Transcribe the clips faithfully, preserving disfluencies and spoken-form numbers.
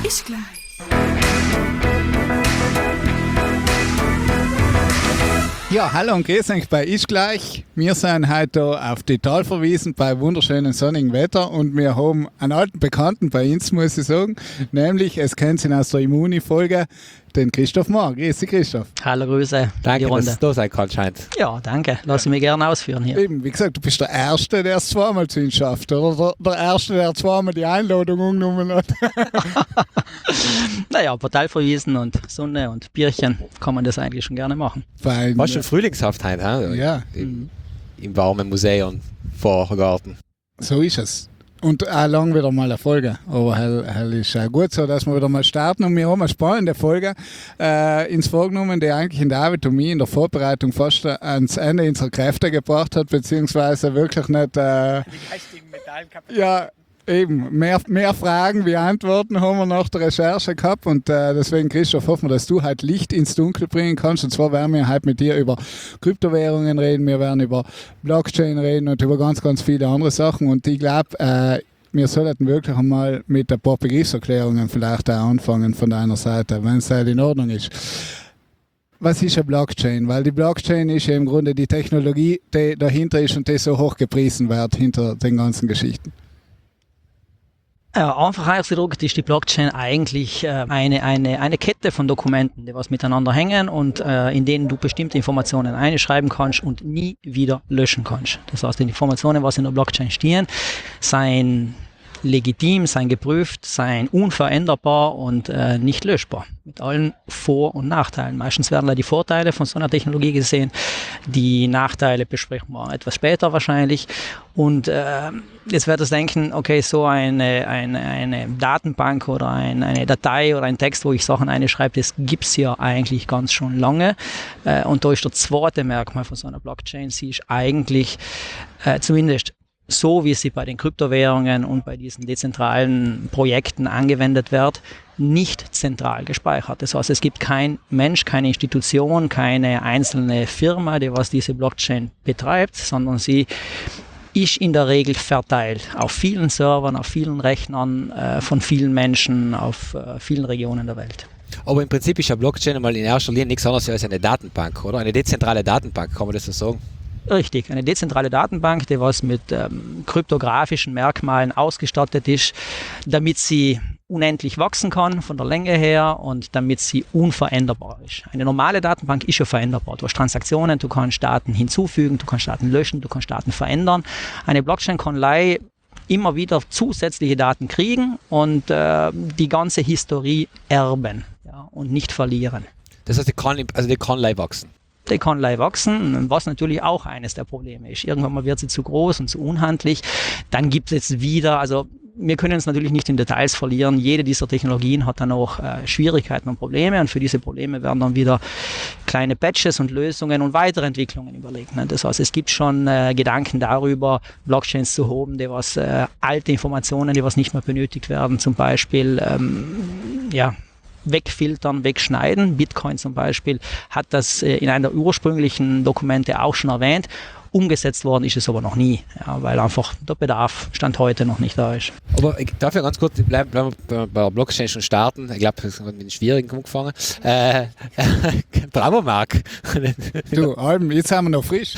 Bis gleich. Ja, hallo und grüß euch bei Ist gleich. Wir sind heute hier auf die Tal verwiesen bei wunderschönem sonnigen Wetter und wir haben einen alten Bekannten bei uns, muss ich sagen, nämlich, es kennt ihn aus der Immuni-Folge, den Christoph Mohr. Grüß dich, Christoph. Hallo, Grüße. Danke, die Runde. dass du da sein kannst, scheint. Ja, danke. Lass ich mich gerne ausführen hier. Eben, wie gesagt, du bist der Erste, der es zweimal zu uns schafft, oder? Der, der Erste, der zweimal die Einladung angenommen hat. Naja, Portal verwiesen und Sonne und Bierchen kann man das eigentlich schon gerne machen. Fein. War schon frühlingshaft heute, he? Ja. Im, im warmen Museum Vorgarten. So ist es. Und auch lang wieder mal eine Folge. Aber hell, hell ist auch gut so, dass wir wieder mal starten. Und wir haben eine spannende Folge äh, ins vorgenommen, die eigentlich in David und mich in der Vorbereitung fast ans Ende unserer Kräfte gebracht hat, beziehungsweise wirklich nicht... Äh, Die geistigen Metallkapazitäten. ja, eben. Mehr, mehr Fragen wie Antworten haben wir nach der Recherche gehabt. Und äh, deswegen, Christoph, hoffen wir, dass du halt Licht ins Dunkel bringen kannst. Und zwar werden wir halt mit dir über Kryptowährungen reden, wir werden über Blockchain reden und über ganz, ganz viele andere Sachen. Und ich glaube, äh, wir sollten wirklich einmal mit ein paar Begriffserklärungen vielleicht auch anfangen von deiner Seite, wenn es halt in Ordnung ist. Was ist eine Blockchain? Weil die Blockchain ist ja im Grunde die Technologie, die dahinter ist und die so hoch gepriesen wird hinter den ganzen Geschichten. Ja, einfach ausgedrückt ist die Blockchain eigentlich äh, eine, eine, eine Kette von Dokumenten, die was miteinander hängen und äh, in denen du bestimmte Informationen einschreiben kannst und nie wieder löschen kannst. Das heißt, die Informationen, was in der Blockchain stehen, seien legitim, seien geprüft, seien unveränderbar und äh, nicht löschbar. Mit allen Vor- und Nachteilen. Meistens werden da die Vorteile von so einer Technologie gesehen. Die Nachteile besprechen wir etwas später wahrscheinlich. Und äh, jetzt wird es denken, okay, so eine, eine, eine Datenbank oder ein, eine Datei oder ein Text, wo ich Sachen einschreibe, das gibt es ja eigentlich ganz schon lange. Äh, und da ist das zweite Merkmal von so einer Blockchain, sie ist eigentlich äh, zumindest so wie sie bei den Kryptowährungen und bei diesen dezentralen Projekten angewendet wird, nicht zentral gespeichert. Das heißt, es gibt kein Mensch, keine Institution, keine einzelne Firma, die was diese Blockchain betreibt, sondern sie ist in der Regel verteilt auf vielen Servern, auf vielen Rechnern, äh, von vielen Menschen, auf äh, vielen Regionen der Welt. Aber im Prinzip ist eine Blockchain einmal in erster Linie nichts anderes als eine Datenbank, oder? Eine dezentrale Datenbank, kann man das so sagen? Richtig, eine dezentrale Datenbank, die was mit ähm, kryptografischen Merkmalen ausgestattet ist, damit sie unendlich wachsen kann von der Länge her und damit sie unveränderbar ist. Eine normale Datenbank ist ja veränderbar. Du hast Transaktionen, du kannst Daten hinzufügen, du kannst Daten löschen, du kannst Daten verändern. Eine Blockchain kann leider immer wieder zusätzliche Daten kriegen und äh, die ganze Historie erben, ja, und nicht verlieren. Das heißt, die kann, also die kann leicht wachsen. Die kann leicht wachsen, was natürlich auch eines der Probleme ist. Irgendwann mal wird sie zu groß und zu unhandlich. Dann gibt es jetzt wieder, also wir können uns natürlich nicht in Details verlieren. Jede dieser Technologien hat dann auch äh, Schwierigkeiten und Probleme und für diese Probleme werden dann wieder kleine Patches und Lösungen und weitere Entwicklungen überlegt. Ne? Das heißt, es gibt schon äh, Gedanken darüber, Blockchains zu haben, die was äh, alte Informationen, die was nicht mehr benötigt werden, zum Beispiel, ähm, ja, wegfiltern, wegschneiden. Bitcoin zum Beispiel hat das in einer der ursprünglichen Dokumente auch schon erwähnt. Umgesetzt worden ist es aber noch nie, ja, weil einfach der Bedarf Stand heute noch nicht da ist. Aber ich darf ja ganz kurz, bleiben bleib bei der Blockchain schon starten. Ich glaube, das hat mit den Schwierigen angefangen. Äh, Bravo, Marc. Du, Alben, jetzt haben wir noch frisch.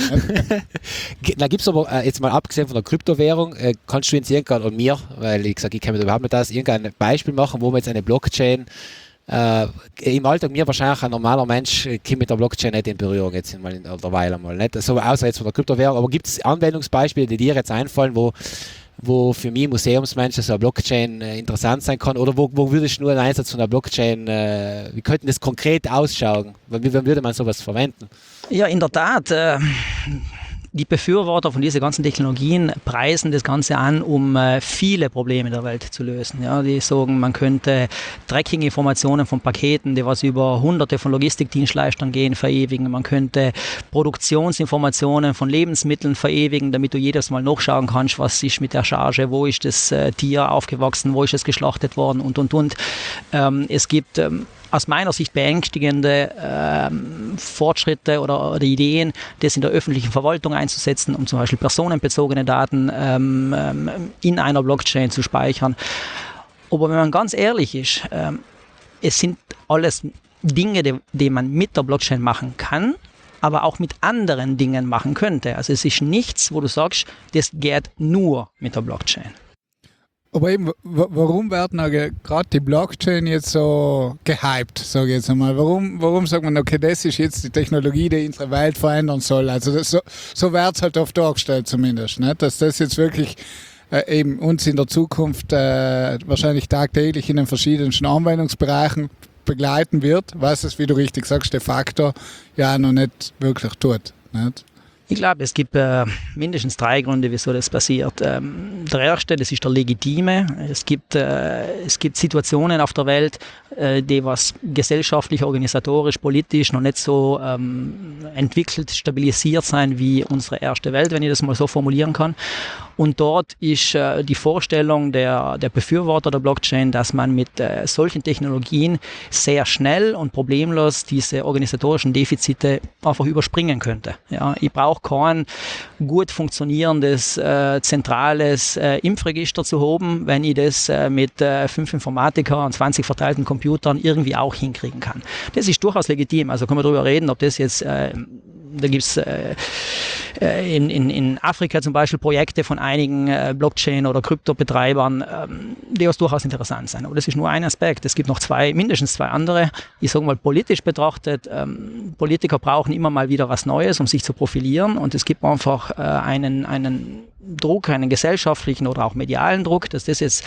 Da gibt es aber, äh, jetzt mal abgesehen von der Kryptowährung, äh, kannst du jetzt irgendwann, und mir, weil ich sage, ich kenne mich überhaupt nicht aus, irgendein Beispiel machen, wo man jetzt eine Blockchain Äh, im Alltag mir wahrscheinlich ein normaler Mensch äh, kommt mit der Blockchain nicht in Berührung jetzt mal in der Weile mal nicht, so außer jetzt von der Kryptowährung, aber gibt es Anwendungsbeispiele, die dir jetzt einfallen, wo, wo für mich Museumsmenschen so eine Blockchain äh, interessant sein kann oder wo, wo würdest du nur einen Einsatz von der Blockchain, äh, wie könnte das konkret ausschauen, wie, wie würde man sowas verwenden? Ja, in der Tat, äh die Befürworter von diesen ganzen Technologien preisen das Ganze an, um äh, viele Probleme der Welt zu lösen. Ja, die sagen, man könnte Tracking-Informationen von Paketen, die was über hunderte von Logistikdienstleistern gehen, verewigen. Man könnte Produktionsinformationen von Lebensmitteln verewigen, damit du jedes Mal nachschauen kannst, was ist mit der Charge, wo ist das äh, Tier aufgewachsen, wo ist es geschlachtet worden und, und, und. Ähm, es gibt ähm, aus meiner Sicht beängstigende ähm, Fortschritte oder, oder Ideen, das in der öffentlichen Verwaltung einzusetzen, um zum Beispiel personenbezogene Daten ähm, in einer Blockchain zu speichern. Aber wenn man ganz ehrlich ist, ähm, es sind alles Dinge, die, die man mit der Blockchain machen kann, aber auch mit anderen Dingen machen könnte. Also es ist nichts, wo du sagst, das geht nur mit der Blockchain. Aber eben, warum werden gerade die Blockchain jetzt so gehypt, sage ich jetzt einmal? Warum, warum sagt man, okay, das ist jetzt die Technologie, die unsere Welt verändern soll? Also das, so, so wird es halt oft dargestellt zumindest, ne? Dass das jetzt wirklich äh, eben uns in der Zukunft äh, wahrscheinlich tagtäglich in den verschiedensten Anwendungsbereichen begleiten wird, was es, wie du richtig sagst, de facto ja noch nicht wirklich tut. Nicht? Ich glaube, es gibt äh, mindestens drei Gründe, wieso das passiert. Ähm, der erste, das ist der legitime. Es gibt, äh, es gibt Situationen auf der Welt, äh, die was gesellschaftlich, organisatorisch, politisch noch nicht so ähm, entwickelt, stabilisiert sein wie unsere erste Welt, wenn ich das mal so formulieren kann. Und dort ist äh, die Vorstellung der, der Befürworter der Blockchain, dass man mit äh, solchen Technologien sehr schnell und problemlos diese organisatorischen Defizite einfach überspringen könnte. Ja, ich brauche kein gut funktionierendes, äh, zentrales äh, Impfregister zu haben, wenn ich das äh, mit äh, fünf Informatikern und zwanzig verteilten Computern irgendwie auch hinkriegen kann. Das ist durchaus legitim. Also können wir darüber reden, ob das jetzt äh, Da gibt es äh, in, in, in Afrika zum Beispiel Projekte von einigen äh, Blockchain- oder Kryptobetreibern, ähm, die was durchaus interessant sind. Aber das ist nur ein Aspekt. Es gibt noch zwei, mindestens zwei andere. Ich sage mal politisch betrachtet, ähm, Politiker brauchen immer mal wieder was Neues, um sich zu profilieren. Und es gibt einfach äh, einen, einen Druck, einen gesellschaftlichen oder auch medialen Druck, dass das jetzt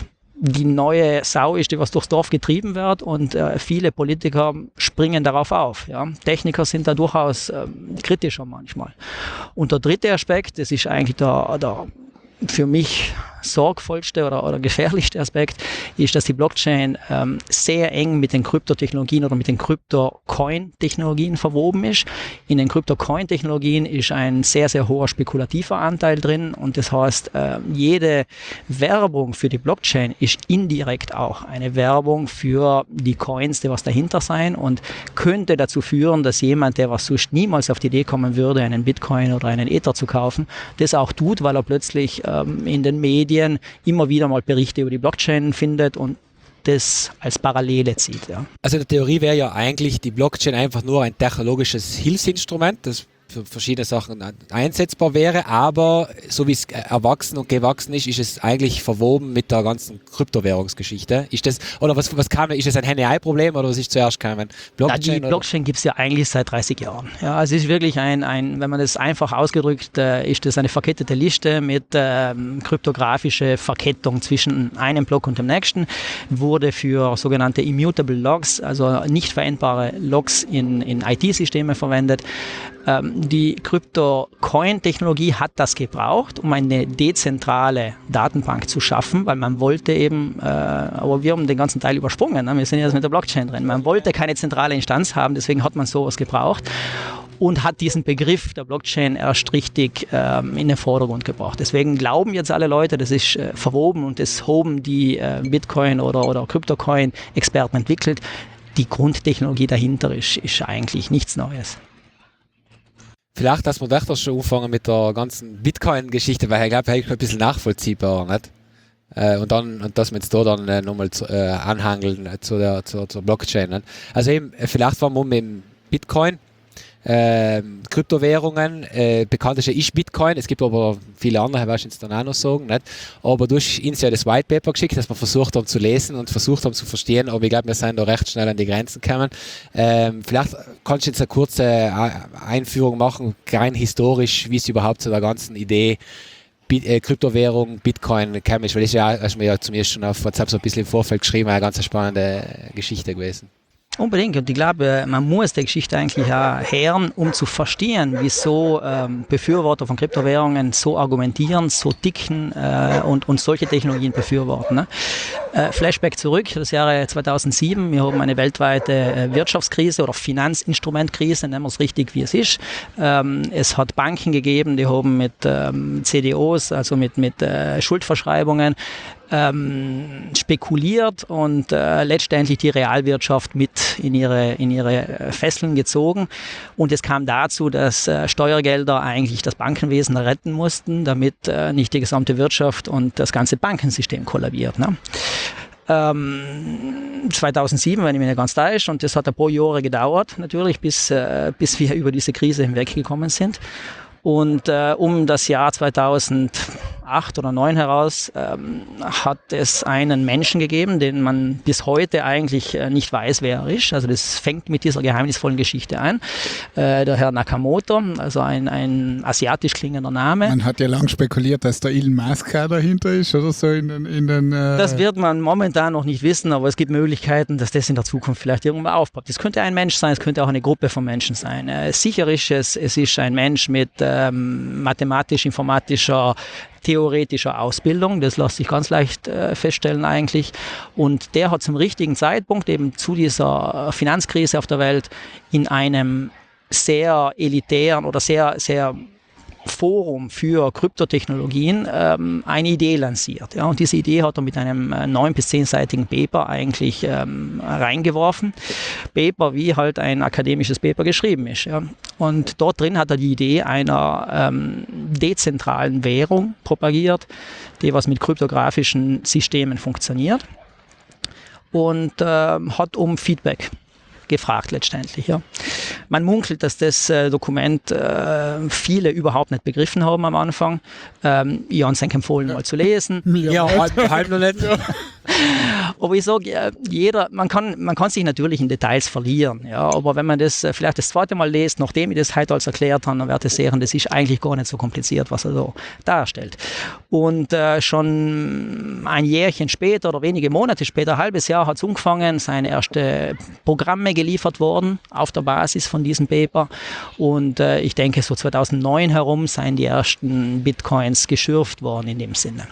die neue Sau ist, die was durchs Dorf getrieben wird, und äh, viele Politiker springen darauf auf. Ja. Techniker sind da durchaus äh, kritischer manchmal. Und der dritte Aspekt, das ist eigentlich der, der für mich sorgvollste oder, oder gefährlichste Aspekt, ist, dass die Blockchain ähm, sehr eng mit den Kryptotechnologien oder mit den Krypto-Coin-Technologien verwoben ist. In den Krypto-Coin-Technologien ist ein sehr, sehr hoher spekulativer Anteil drin, und das heißt, äh, jede Werbung für die Blockchain ist indirekt auch eine Werbung für die Coins, die was dahinter sein, und könnte dazu führen, dass jemand, der was sonst niemals auf die Idee kommen würde, einen Bitcoin oder einen Ether zu kaufen, das auch tut, weil er plötzlich ähm, in den Medien immer wieder mal Berichte über die Blockchain findet und das als Parallele zieht. Ja. Also in der Theorie wäre ja eigentlich die Blockchain einfach nur ein technologisches Hilfsinstrument, das für verschiedene Sachen einsetzbar wäre, aber so wie es erwachsen und gewachsen ist, ist es eigentlich verwoben mit der ganzen Kryptowährungsgeschichte. Ist das, oder was, was kam, ist das ein Henne-Ei-Problem oder was ist zuerst gekommen? Blockchain, ja, die Blockchain gibt es ja eigentlich seit dreißig Jahren. Ja, es ist wirklich ein, ein, wenn man das einfach ausgedrückt, äh, ist das eine verkettete Liste mit ähm, kryptografischer Verkettung zwischen einem Block und dem nächsten, wurde für sogenannte immutable Logs, also nicht veränderbare Logs in, in I T-Systeme verwendet. Ähm, die Krypto-Coin-Technologie hat das gebraucht, um eine dezentrale Datenbank zu schaffen, weil man wollte eben, äh, aber wir haben den ganzen Teil übersprungen, ne? Wir sind jetzt mit der Blockchain drin. Man wollte keine zentrale Instanz haben, deswegen hat man sowas gebraucht und hat diesen Begriff der Blockchain erst richtig ähm, in den Vordergrund gebracht. Deswegen glauben jetzt alle Leute, das ist äh, verwoben, und das haben die äh, Bitcoin- oder, oder Krypto-Coin-Experten entwickelt. Die Grundtechnologie dahinter ist, ist eigentlich nichts Neues. Vielleicht, dass wir doch schon anfangen mit der ganzen Bitcoin-Geschichte, weil ich glaube, ich ein bisschen nachvollziehbar, nicht? Äh, und dann, und dass wir jetzt da dann äh, nochmal zu, äh, anhangeln äh, zu der, zu, zur Blockchain. Nicht? Also eben, vielleicht fangen wir mit dem Bitcoin, äh, Kryptowährungen, äh, bekannt ist ja ist Bitcoin, es gibt aber viele andere, was ich jetzt dann auch noch sagen, nicht? Aber du hast uns ja das White Paper geschickt, dass wir versucht haben zu lesen und versucht haben zu verstehen, aber ich glaube, wir sind da recht schnell an die Grenzen gekommen. Ähm, vielleicht kannst du jetzt eine kurze Einführung machen, rein historisch, wie es überhaupt zu der ganzen Idee Bit, äh, Kryptowährung, Bitcoin gekommen ist, weil das ja, hast du mir ja zu mir schon auf WhatsApp so ein bisschen im Vorfeld geschrieben, eine ganz spannende Geschichte gewesen. Unbedingt, und ich glaube, man muss die Geschichte eigentlich auch hören, um zu verstehen, wieso ähm, Befürworter von Kryptowährungen so argumentieren, so ticken äh, und, und solche Technologien befürworten. Ne? Äh, Flashback zurück, das Jahre zweitausendsieben, wir haben eine weltweite äh, Wirtschaftskrise oder Finanzinstrumentkrise, nennen wir es richtig, wie es ist. Ähm, es hat Banken gegeben, die haben mit ähm, C D Os, also mit, mit äh, Schuldverschreibungen, Ähm, spekuliert und äh, letztendlich die Realwirtschaft mit in ihre, in ihre Fesseln gezogen. Und es kam dazu, dass äh, Steuergelder eigentlich das Bankenwesen retten mussten, damit äh, nicht die gesamte Wirtschaft und das ganze Bankensystem kollabiert. Ne? ähm, zweitausendsieben, wenn ich mich nicht ganz täusche, und das hat ein paar Jahre gedauert, natürlich, bis, äh, bis wir über diese Krise hinweggekommen sind. Und äh, um das Jahr zweitausendacht oder neun heraus ähm, hat es einen Menschen gegeben, den man bis heute eigentlich äh, nicht weiß, wer er ist. Also das fängt mit dieser geheimnisvollen Geschichte an. Äh, der Herr Nakamoto, also ein, ein asiatisch klingender Name. Man hat ja lang spekuliert, dass der Elon Musk dahinter ist oder so in den... In den äh das wird man momentan noch nicht wissen, aber es gibt Möglichkeiten, dass das in der Zukunft vielleicht irgendwann aufpoppt. Es könnte ein Mensch sein, es könnte auch eine Gruppe von Menschen sein. Äh, sicher ist es, es ist ein Mensch mit ähm, mathematisch-informatischer, theoretischer Ausbildung. Das lässt sich ganz leicht äh, feststellen eigentlich. Und der hat zum richtigen Zeitpunkt eben zu dieser Finanzkrise auf der Welt in einem sehr elitären oder sehr, sehr Forum für Kryptotechnologien ähm, eine Idee lanciert. Ja, und diese Idee hat er mit einem äh, neun- bis zehnseitigen Paper eigentlich ähm, reingeworfen. Paper, wie halt ein akademisches Paper geschrieben ist. Ja. Und dort drin hat er die Idee einer ähm, dezentralen Währung propagiert, die was mit kryptografischen Systemen funktioniert, und ähm, hat um Feedback gefragt letztendlich. Ja. Man munkelt, dass das äh, Dokument äh, viele überhaupt nicht begriffen haben am Anfang. Ähm, ich habe es empfohlen, ja. mal zu lesen. Ja, halb, halb noch nicht. Ja. Aber ich sage, jeder, man kann, man kann sich natürlich in Details verlieren, ja, aber wenn man das äh, vielleicht das zweite Mal liest, nachdem ich das heute alles erklärt habe, dann wird es sehen, das ist eigentlich gar nicht so kompliziert, was er so darstellt. Und äh, schon ein Jährchen später oder wenige Monate später, ein halbes Jahr, hat es angefangen, seine ersten Programme geliefert worden auf der Basis von diesem Paper. Und äh, ich denke, so zweitausendneun herum seien die ersten Bitcoins geschürft worden in dem Sinne.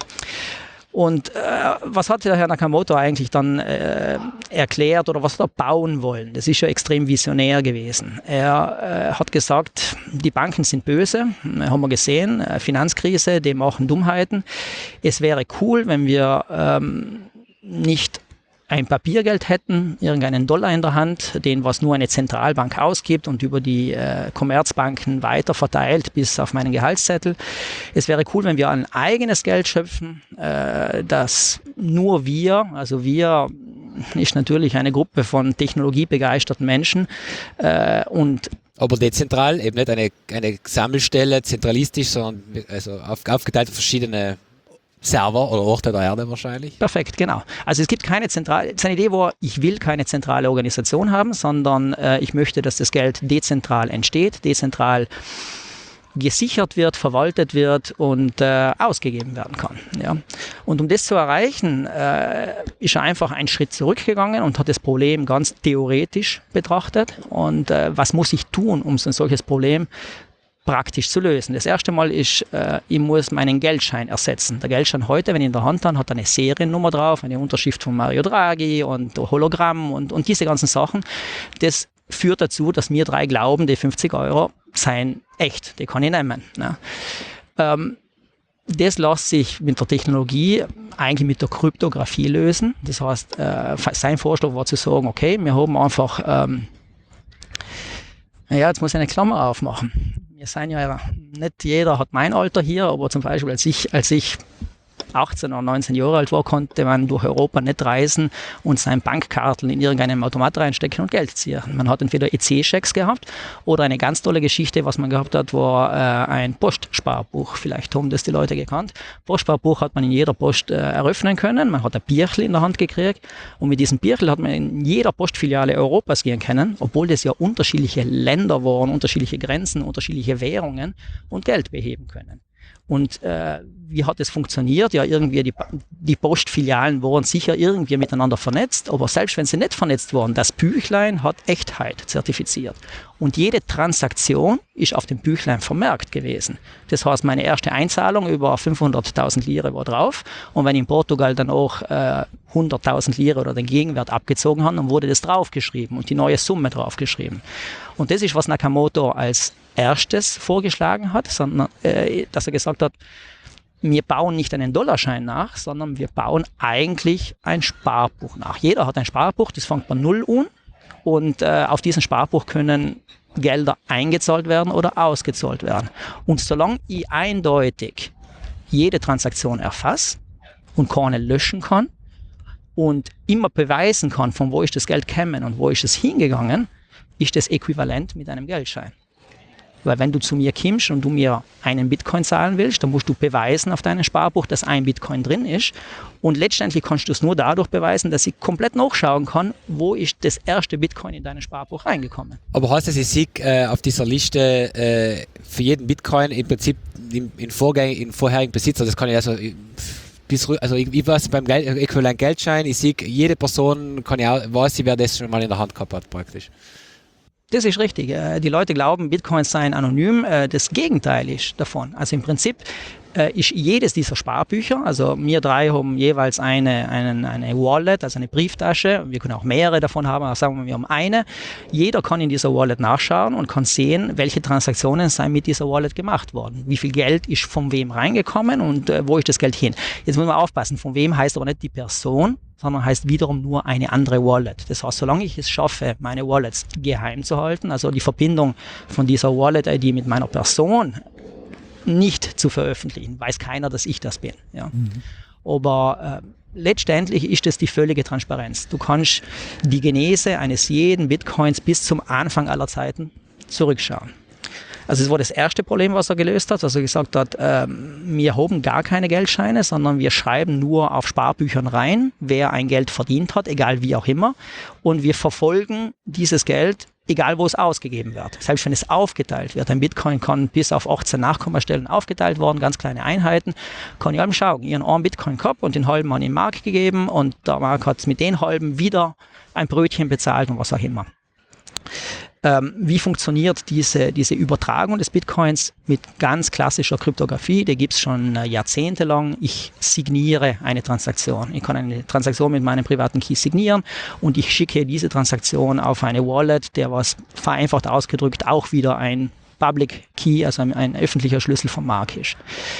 Und äh, was hat der Herr Nakamoto eigentlich dann äh, erklärt oder was hat er bauen wollen? Das ist ja extrem visionär gewesen. Er äh, hat gesagt, die Banken sind böse, haben wir gesehen, äh, Finanzkrise, die machen Dummheiten. Es wäre cool, wenn wir ähm, nicht ein Papiergeld hätten, irgendeinen Dollar in der Hand, den was nur eine Zentralbank ausgibt und über die äh, Kommerzbanken weiter verteilt bis auf meinen Gehaltszettel. Es wäre cool, wenn wir ein eigenes Geld schöpfen, äh, das nur wir, also wir ist natürlich eine Gruppe von technologiebegeisterten Menschen äh, und aber dezentral, eben nicht eine, eine Sammelstelle, zentralistisch, sondern also auf, aufgeteilt auf verschiedene Server oder Orte der Erde wahrscheinlich. Perfekt, genau. Also es gibt keine zentrale, seine Idee war, ich will keine zentrale Organisation haben, sondern äh, ich möchte, dass das Geld dezentral entsteht, dezentral gesichert wird, verwaltet wird und äh, ausgegeben werden kann. Ja. Und um das zu erreichen, äh, ist er einfach einen Schritt zurückgegangen und hat das Problem ganz theoretisch betrachtet. Und äh, was muss ich tun, um so ein solches Problem praktisch zu lösen? Das erste Mal ist, äh, ich muss meinen Geldschein ersetzen. Der Geldschein heute, wenn ich in der Hand habe, hat eine Seriennummer drauf, eine Unterschrift von Mario Draghi und Hologramm und, und diese ganzen Sachen. Das führt dazu, dass wir drei glauben, die fünfzig Euro seien echt, die kann ich nehmen. Ne? Ähm, das lässt sich mit der Technologie eigentlich mit der Kryptographie lösen. Das heißt, äh, sein Vorschlag war zu sagen, okay, wir haben einfach, ähm, ja, jetzt muss ich eine Klammer aufmachen. Wir sind ja, nicht jeder hat mein Alter hier, aber zum Beispiel als ich, als ich achtzehn oder neunzehn Jahre alt war, konnte man durch Europa nicht reisen und sein Bankkartel in irgendeinem Automat reinstecken und Geld ziehen. Man hat entweder E C-Schecks gehabt oder eine ganz tolle Geschichte, was man gehabt hat, war äh, ein Postsparbuch. Vielleicht haben das die Leute gekannt. Postsparbuch hat man in jeder Post äh, eröffnen können. Man hat ein Bierchen in der Hand gekriegt und mit diesem Bierchen hat man in jeder Postfiliale Europas gehen können, obwohl das ja unterschiedliche Länder waren, unterschiedliche Grenzen, unterschiedliche Währungen und Geld beheben können. Und äh, wie hat es funktioniert? Ja, irgendwie die, die Postfilialen waren sicher irgendwie miteinander vernetzt, aber selbst wenn sie nicht vernetzt waren, das Büchlein hat Echtheit zertifiziert. Und jede Transaktion ist auf dem Büchlein vermerkt gewesen. Das heißt, meine erste Einzahlung über fünfhunderttausend Lire war drauf. Und wenn in Portugal dann auch äh, hunderttausend Lire oder den Gegenwert abgezogen haben, dann wurde das draufgeschrieben und die neue Summe draufgeschrieben. Und das ist, was Nakamoto als erstes vorgeschlagen hat, sondern äh, dass er gesagt hat, wir bauen nicht einen Dollarschein nach, sondern wir bauen eigentlich ein Sparbuch nach. Jeder hat ein Sparbuch, das fängt bei Null an und äh, auf diesem Sparbuch können Gelder eingezahlt werden oder ausgezahlt werden. Und solange ich eindeutig jede Transaktion erfasse und keine löschen kann und immer beweisen kann, von wo ist das Geld gekommen und wo ist es hingegangen, ist das äquivalent mit einem Geldschein. Weil wenn du zu mir kommst und du mir einen Bitcoin zahlen willst, dann musst du beweisen auf deinem Sparbuch, dass ein Bitcoin drin ist. Und letztendlich kannst du es nur dadurch beweisen, dass ich komplett nachschauen kann, wo ist das erste Bitcoin in dein Sparbuch reingekommen. Aber heißt das, ich sehe äh, auf dieser Liste äh, für jeden Bitcoin im Prinzip in, in, Vorgäng, in vorherigen Besitz, also das kann ich also bis, also ich, ich weiß beim Geld, Äquivalent Geldschein, ich sehe, jede Person kann ja weiß, sie wer das schon mal in der Hand gehabt hat praktisch. Das ist richtig. Die Leute glauben, Bitcoins seien anonym. Das Gegenteil ist davon. Also im Prinzip ist jedes dieser Sparbücher, also wir drei haben jeweils eine, eine, eine Wallet, also eine Brieftasche. Wir können auch mehrere davon haben, aber sagen wir, wir haben eine. Jeder kann in dieser Wallet nachschauen und kann sehen, welche Transaktionen seien mit dieser Wallet gemacht worden. Wie viel Geld ist von wem reingekommen und wo ist das Geld hin. Jetzt muss man aufpassen, von wem heißt aber nicht die Person, sondern heißt wiederum nur eine andere Wallet. Das heißt, solange ich es schaffe, meine Wallets geheim zu halten, also die Verbindung von dieser Wallet-I D mit meiner Person nicht zu veröffentlichen, weiß keiner, dass ich das bin. Ja. Mhm. Aber äh, letztendlich ist es die völlige Transparenz. Du kannst die Genese eines jeden Bitcoins bis zum Anfang aller Zeiten zurückschauen. Also das war das erste Problem, was er gelöst hat, dass er gesagt hat, ähm, wir haben gar keine Geldscheine, sondern wir schreiben nur auf Sparbüchern rein, wer ein Geld verdient hat, egal wie auch immer. Und wir verfolgen dieses Geld, egal wo es ausgegeben wird. Selbst wenn es aufgeteilt wird. Ein Bitcoin kann bis auf achtzehn Nachkommastellen aufgeteilt worden, ganz kleine Einheiten. Kann ich allem schauen. Ich habe einen Bitcoin gehabt und den halben an den Markt gegeben und der Markt hat mit den halben wieder ein Brötchen bezahlt und was auch immer. Ähm, wie funktioniert diese, diese Übertragung des Bitcoins mit ganz klassischer Kryptographie? Die gibt es schon äh, jahrzehntelang. Ich signiere eine Transaktion. Ich kann eine Transaktion mit meinem privaten Key signieren und ich schicke diese Transaktion auf eine Wallet, der was vereinfacht ausgedrückt auch wieder ein Public Key, also ein, ein öffentlicher Schlüssel vom Markt ist.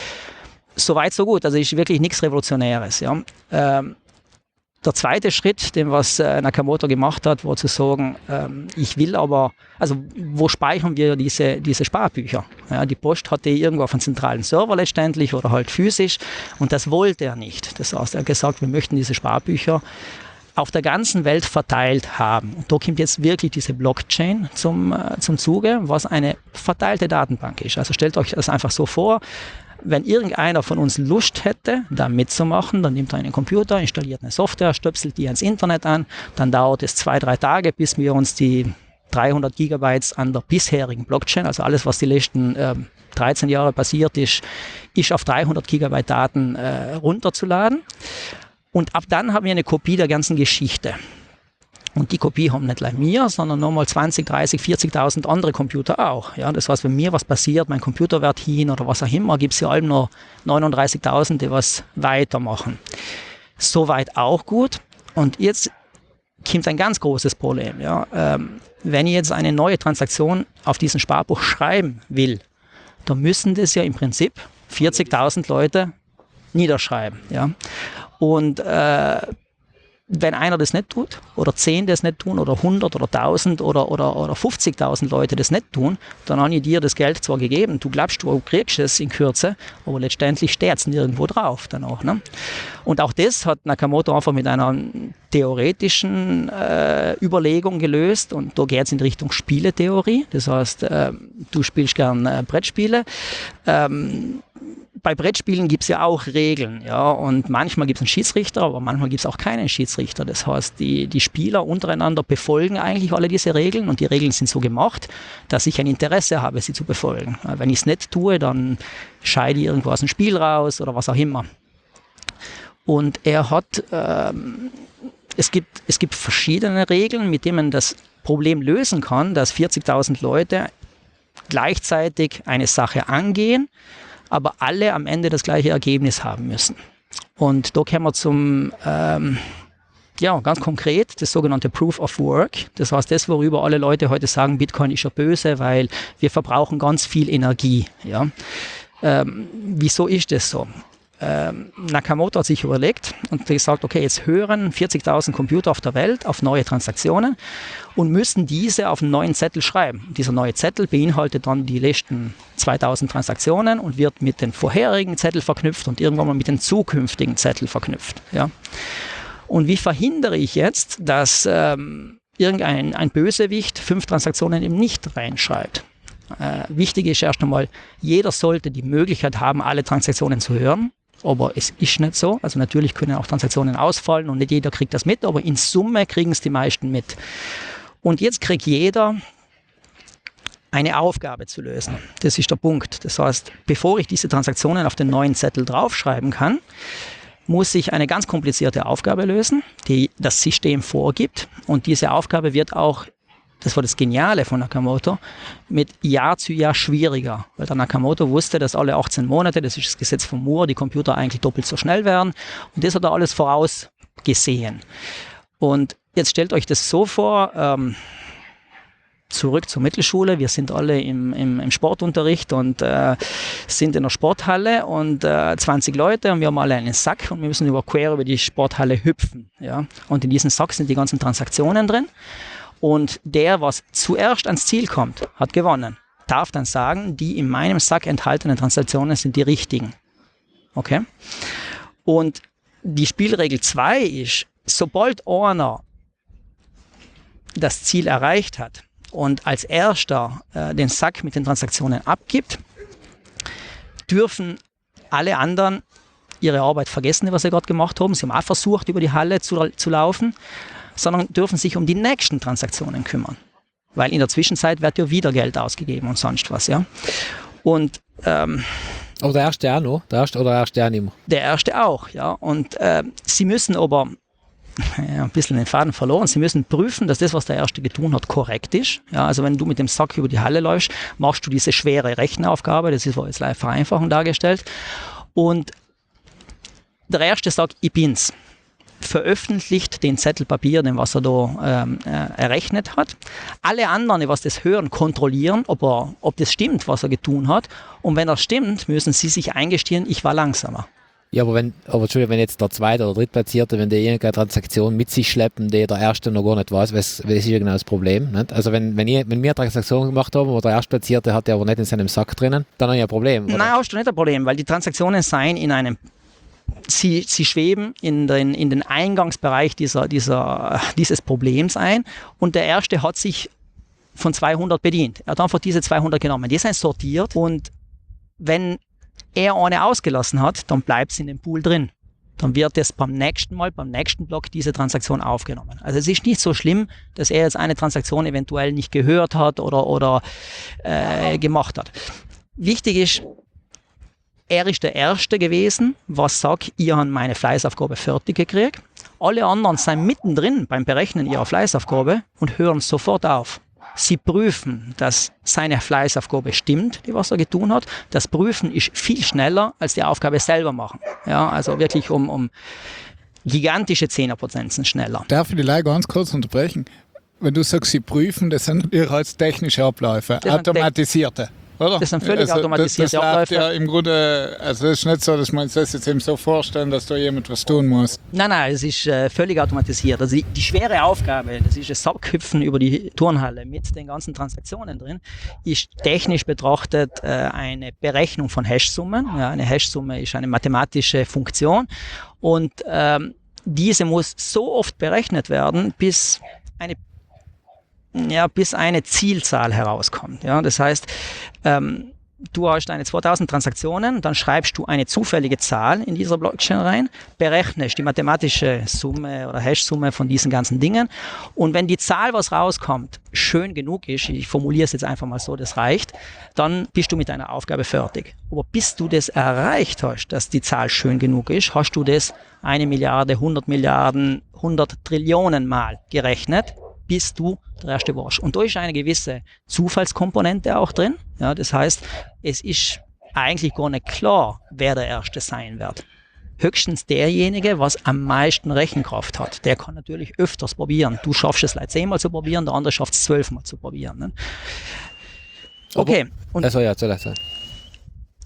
Soweit, so gut. Also ist wirklich nichts Revolutionäres. Ja. Ähm, Der zweite Schritt, den was Nakamoto gemacht hat, war zu sagen, ähm, ich will aber, also wo speichern wir diese, diese Sparbücher? Ja, die Post hatte irgendwo auf einem zentralen Server letztendlich oder halt physisch und das wollte er nicht. Das heißt, er hat gesagt, wir möchten diese Sparbücher auf der ganzen Welt verteilt haben. Und da kommt jetzt wirklich diese Blockchain zum, äh, zum Zuge, was eine verteilte Datenbank ist. Also stellt euch das einfach so vor, wenn irgendeiner von uns Lust hätte, da mitzumachen, dann nimmt er einen Computer, installiert eine Software, stöpselt die ans Internet an, dann dauert es zwei, drei Tage, bis wir uns die dreihundert Gigabytes an der bisherigen Blockchain, also alles, was die letzten äh, dreizehn Jahre passiert ist, ist auf dreihundert Gigabyte Daten äh, runterzuladen. Und ab dann haben wir eine Kopie der ganzen Geschichte. Und die Kopie haben nicht nur mir, sondern nochmal zwanzig, dreißig, vierzigtausend andere Computer auch. Ja, das heißt, wenn mir was passiert, mein Computer wird hin oder was auch immer, gibt es ja allem noch neununddreißigtausend, die was weitermachen. Soweit auch gut. Und jetzt kommt ein ganz großes Problem. Ja. Ähm, wenn ich jetzt eine neue Transaktion auf diesem Sparbuch schreiben will, dann müssen das ja im Prinzip vierzigtausend Leute niederschreiben. Ja. Und äh, wenn einer das nicht tut, oder zehn das nicht tun, oder hundert oder tausend oder, oder, oder fünfzigtausend Leute das nicht tun, dann habe ich dir das Geld zwar gegeben, du glaubst, du kriegst es in Kürze, aber letztendlich steht es nirgendwo drauf danach. Ne? Und auch das hat Nakamoto einfach mit einer theoretischen äh, Überlegung gelöst und da geht es in Richtung Spieletheorie. Das heißt, äh, du spielst gern äh, Brettspiele. Ähm, Bei Brettspielen gibt es ja auch Regeln, ja, und manchmal gibt es einen Schiedsrichter, aber manchmal gibt es auch keinen Schiedsrichter. Das heißt, die, die Spieler untereinander befolgen eigentlich alle diese Regeln und die Regeln sind so gemacht, dass ich ein Interesse habe, sie zu befolgen. Wenn ich es nicht tue, dann scheide ich irgendwo aus dem Spiel raus oder was auch immer. Und er hat, ähm, es gibt, es gibt verschiedene Regeln, mit denen man das Problem lösen kann, dass vierzigtausend Leute gleichzeitig eine Sache angehen, aber alle am Ende das gleiche Ergebnis haben müssen. Und da kommen wir zum, ähm, ja, ganz konkret, das sogenannte Proof of Work. Das heißt, das, worüber alle Leute heute sagen, Bitcoin ist ja böse, weil wir verbrauchen ganz viel Energie. Ja. Ähm, wieso ist das so? Ähm, Nakamoto hat sich überlegt und gesagt, okay, jetzt hören vierzigtausend Computer auf der Welt auf neue Transaktionen und müssen diese auf einen neuen Zettel schreiben. Dieser neue Zettel beinhaltet dann die letzten zweitausend Transaktionen und wird mit den vorherigen Zetteln verknüpft und irgendwann mal mit den zukünftigen Zetteln verknüpft. Ja. Und wie verhindere ich jetzt, dass ähm, irgendein ein Bösewicht fünf Transaktionen eben nicht reinschreibt? Äh, wichtig ist erst einmal, jeder sollte die Möglichkeit haben, alle Transaktionen zu hören. Aber es ist nicht so. Also natürlich können auch Transaktionen ausfallen und nicht jeder kriegt das mit, aber in Summe kriegen es die meisten mit. Und jetzt kriegt jeder eine Aufgabe zu lösen. Das ist der Punkt. Das heißt, bevor ich diese Transaktionen auf den neuen Zettel draufschreiben kann, muss ich eine ganz komplizierte Aufgabe lösen, die das System vorgibt. Und diese Aufgabe wird auch, das war das Geniale von Nakamoto, mit Jahr zu Jahr schwieriger. Weil der Nakamoto wusste, dass alle achtzehn Monate, das ist das Gesetz von Moore, die Computer eigentlich doppelt so schnell werden. Und das hat er alles vorausgesehen. Und jetzt stellt euch das so vor, ähm, zurück zur Mittelschule. Wir sind alle im, im, im Sportunterricht und äh, sind in der Sporthalle und äh, zwanzig Leute und wir haben alle einen Sack und wir müssen über quer über die Sporthalle hüpfen. Ja? Und in diesem Sack sind die ganzen Transaktionen drin und der, was zuerst ans Ziel kommt, hat gewonnen. Darf dann sagen, die in meinem Sack enthaltenen Transaktionen sind die richtigen. Okay? Und die Spielregel zwei ist, sobald einer das Ziel erreicht hat, und als erster äh, den Sack mit den Transaktionen abgibt, dürfen alle anderen ihre Arbeit vergessen, was sie gerade gemacht haben. Sie haben auch versucht, über die Halle zu, zu laufen, sondern dürfen sich um die nächsten Transaktionen kümmern. Weil in der Zwischenzeit wird ja wieder Geld ausgegeben und sonst was. Ja. Und, ähm, aber der erste auch noch? Der erste oder der erste auch nicht mehr? Der erste auch, ja. Und äh, sie müssen aber ja, ein bisschen den Faden verloren. Sie müssen prüfen, dass das, was der Erste getan hat, korrekt ist. Ja, also wenn du mit dem Sack über die Halle läufst, machst du diese schwere Rechenaufgabe. Das ist jetzt live Vereinfachung dargestellt. Und der Erste sagt, ich bin's. Veröffentlicht den Zettel Papier, den was er da ähm, äh, errechnet hat. Alle anderen, die was das hören, kontrollieren, ob, er, ob das stimmt, was er getan hat. Und wenn das stimmt, müssen sie sich eingestehen, ich war langsamer. Ja, aber wenn, aber Entschuldigung, wenn jetzt der Zweite oder Drittplatzierte, wenn die irgendeine Transaktion mit sich schleppen, die der Erste noch gar nicht weiß, was, was ist ja genau das Problem, nicht? Also wenn, wenn, ich, wenn wir eine Transaktion gemacht haben, wo der Erstplatzierte hat, der aber nicht in seinem Sack drinnen, dann habe ich ein Problem, oder? Nein, hast du nicht ein Problem, weil die Transaktionen seien in einem, sie, sie schweben in den, in den Eingangsbereich dieser, dieser, dieses Problems ein und der Erste hat sich von zweihundert bedient. Er hat einfach diese zweihundert genommen. Die sind sortiert und wenn er eine ausgelassen hat, dann bleibt es in dem Pool drin. Dann wird es beim nächsten Mal, beim nächsten Block diese Transaktion aufgenommen. Also es ist nicht so schlimm, dass er jetzt eine Transaktion eventuell nicht gehört hat oder, oder äh, gemacht hat. Wichtig ist, er ist der Erste gewesen, was sagt, ihr habt meine Fleißaufgabe fertig gekriegt. Alle anderen sind mittendrin beim Berechnen ihrer Fleißaufgabe und hören sofort auf. Sie prüfen, dass seine Fleißaufgabe stimmt, die was er getan hat. Das Prüfen ist viel schneller als die Aufgabe selber machen. Ja, also wirklich um, um gigantische Zehnerpotenzen schneller. Darf ich die Leute ganz kurz unterbrechen? Wenn du sagst, sie prüfen, das sind natürlich als technische Abläufe, automatisierte. Oder? Das sind völlig also, automatisierte das, das Abläufe. Ja im Grunde, also es ist nicht so, dass man sich das jetzt eben so vorstellen, dass da jemand was tun muss. Nein, nein, es ist äh, völlig automatisiert. Also die, die schwere Aufgabe, das ist das Sackhüpfen über die Turnhalle mit den ganzen Transaktionen drin, ist technisch betrachtet äh, eine Berechnung von Hashsummen. Ja, eine Hashsumme ist eine mathematische Funktion und ähm, diese muss so oft berechnet werden, bis eine Ja, bis eine Zielzahl herauskommt. Ja, das heißt, ähm, du hast deine zweitausend Transaktionen, dann schreibst du eine zufällige Zahl in dieser Blockchain rein, berechnest die mathematische Summe oder Hash-Summe von diesen ganzen Dingen und wenn die Zahl, was rauskommt, schön genug ist, ich formuliere es jetzt einfach mal so, das reicht, dann bist du mit deiner Aufgabe fertig. Aber bis du das erreicht hast, dass die Zahl schön genug ist, hast du das eine Milliarde, hundert Milliarden, hundert Trillionen Mal gerechnet, bis du der Erste warst. Und da ist eine gewisse Zufallskomponente auch drin. Ja, das heißt, es ist eigentlich gar nicht klar, wer der Erste sein wird. Höchstens derjenige, was am meisten Rechenkraft hat. Der kann natürlich öfters probieren. Du schaffst es vielleicht zehnmal zu probieren, der andere schafft es zwölfmal zu probieren. Ne? Okay. Und also ja, zuletzt.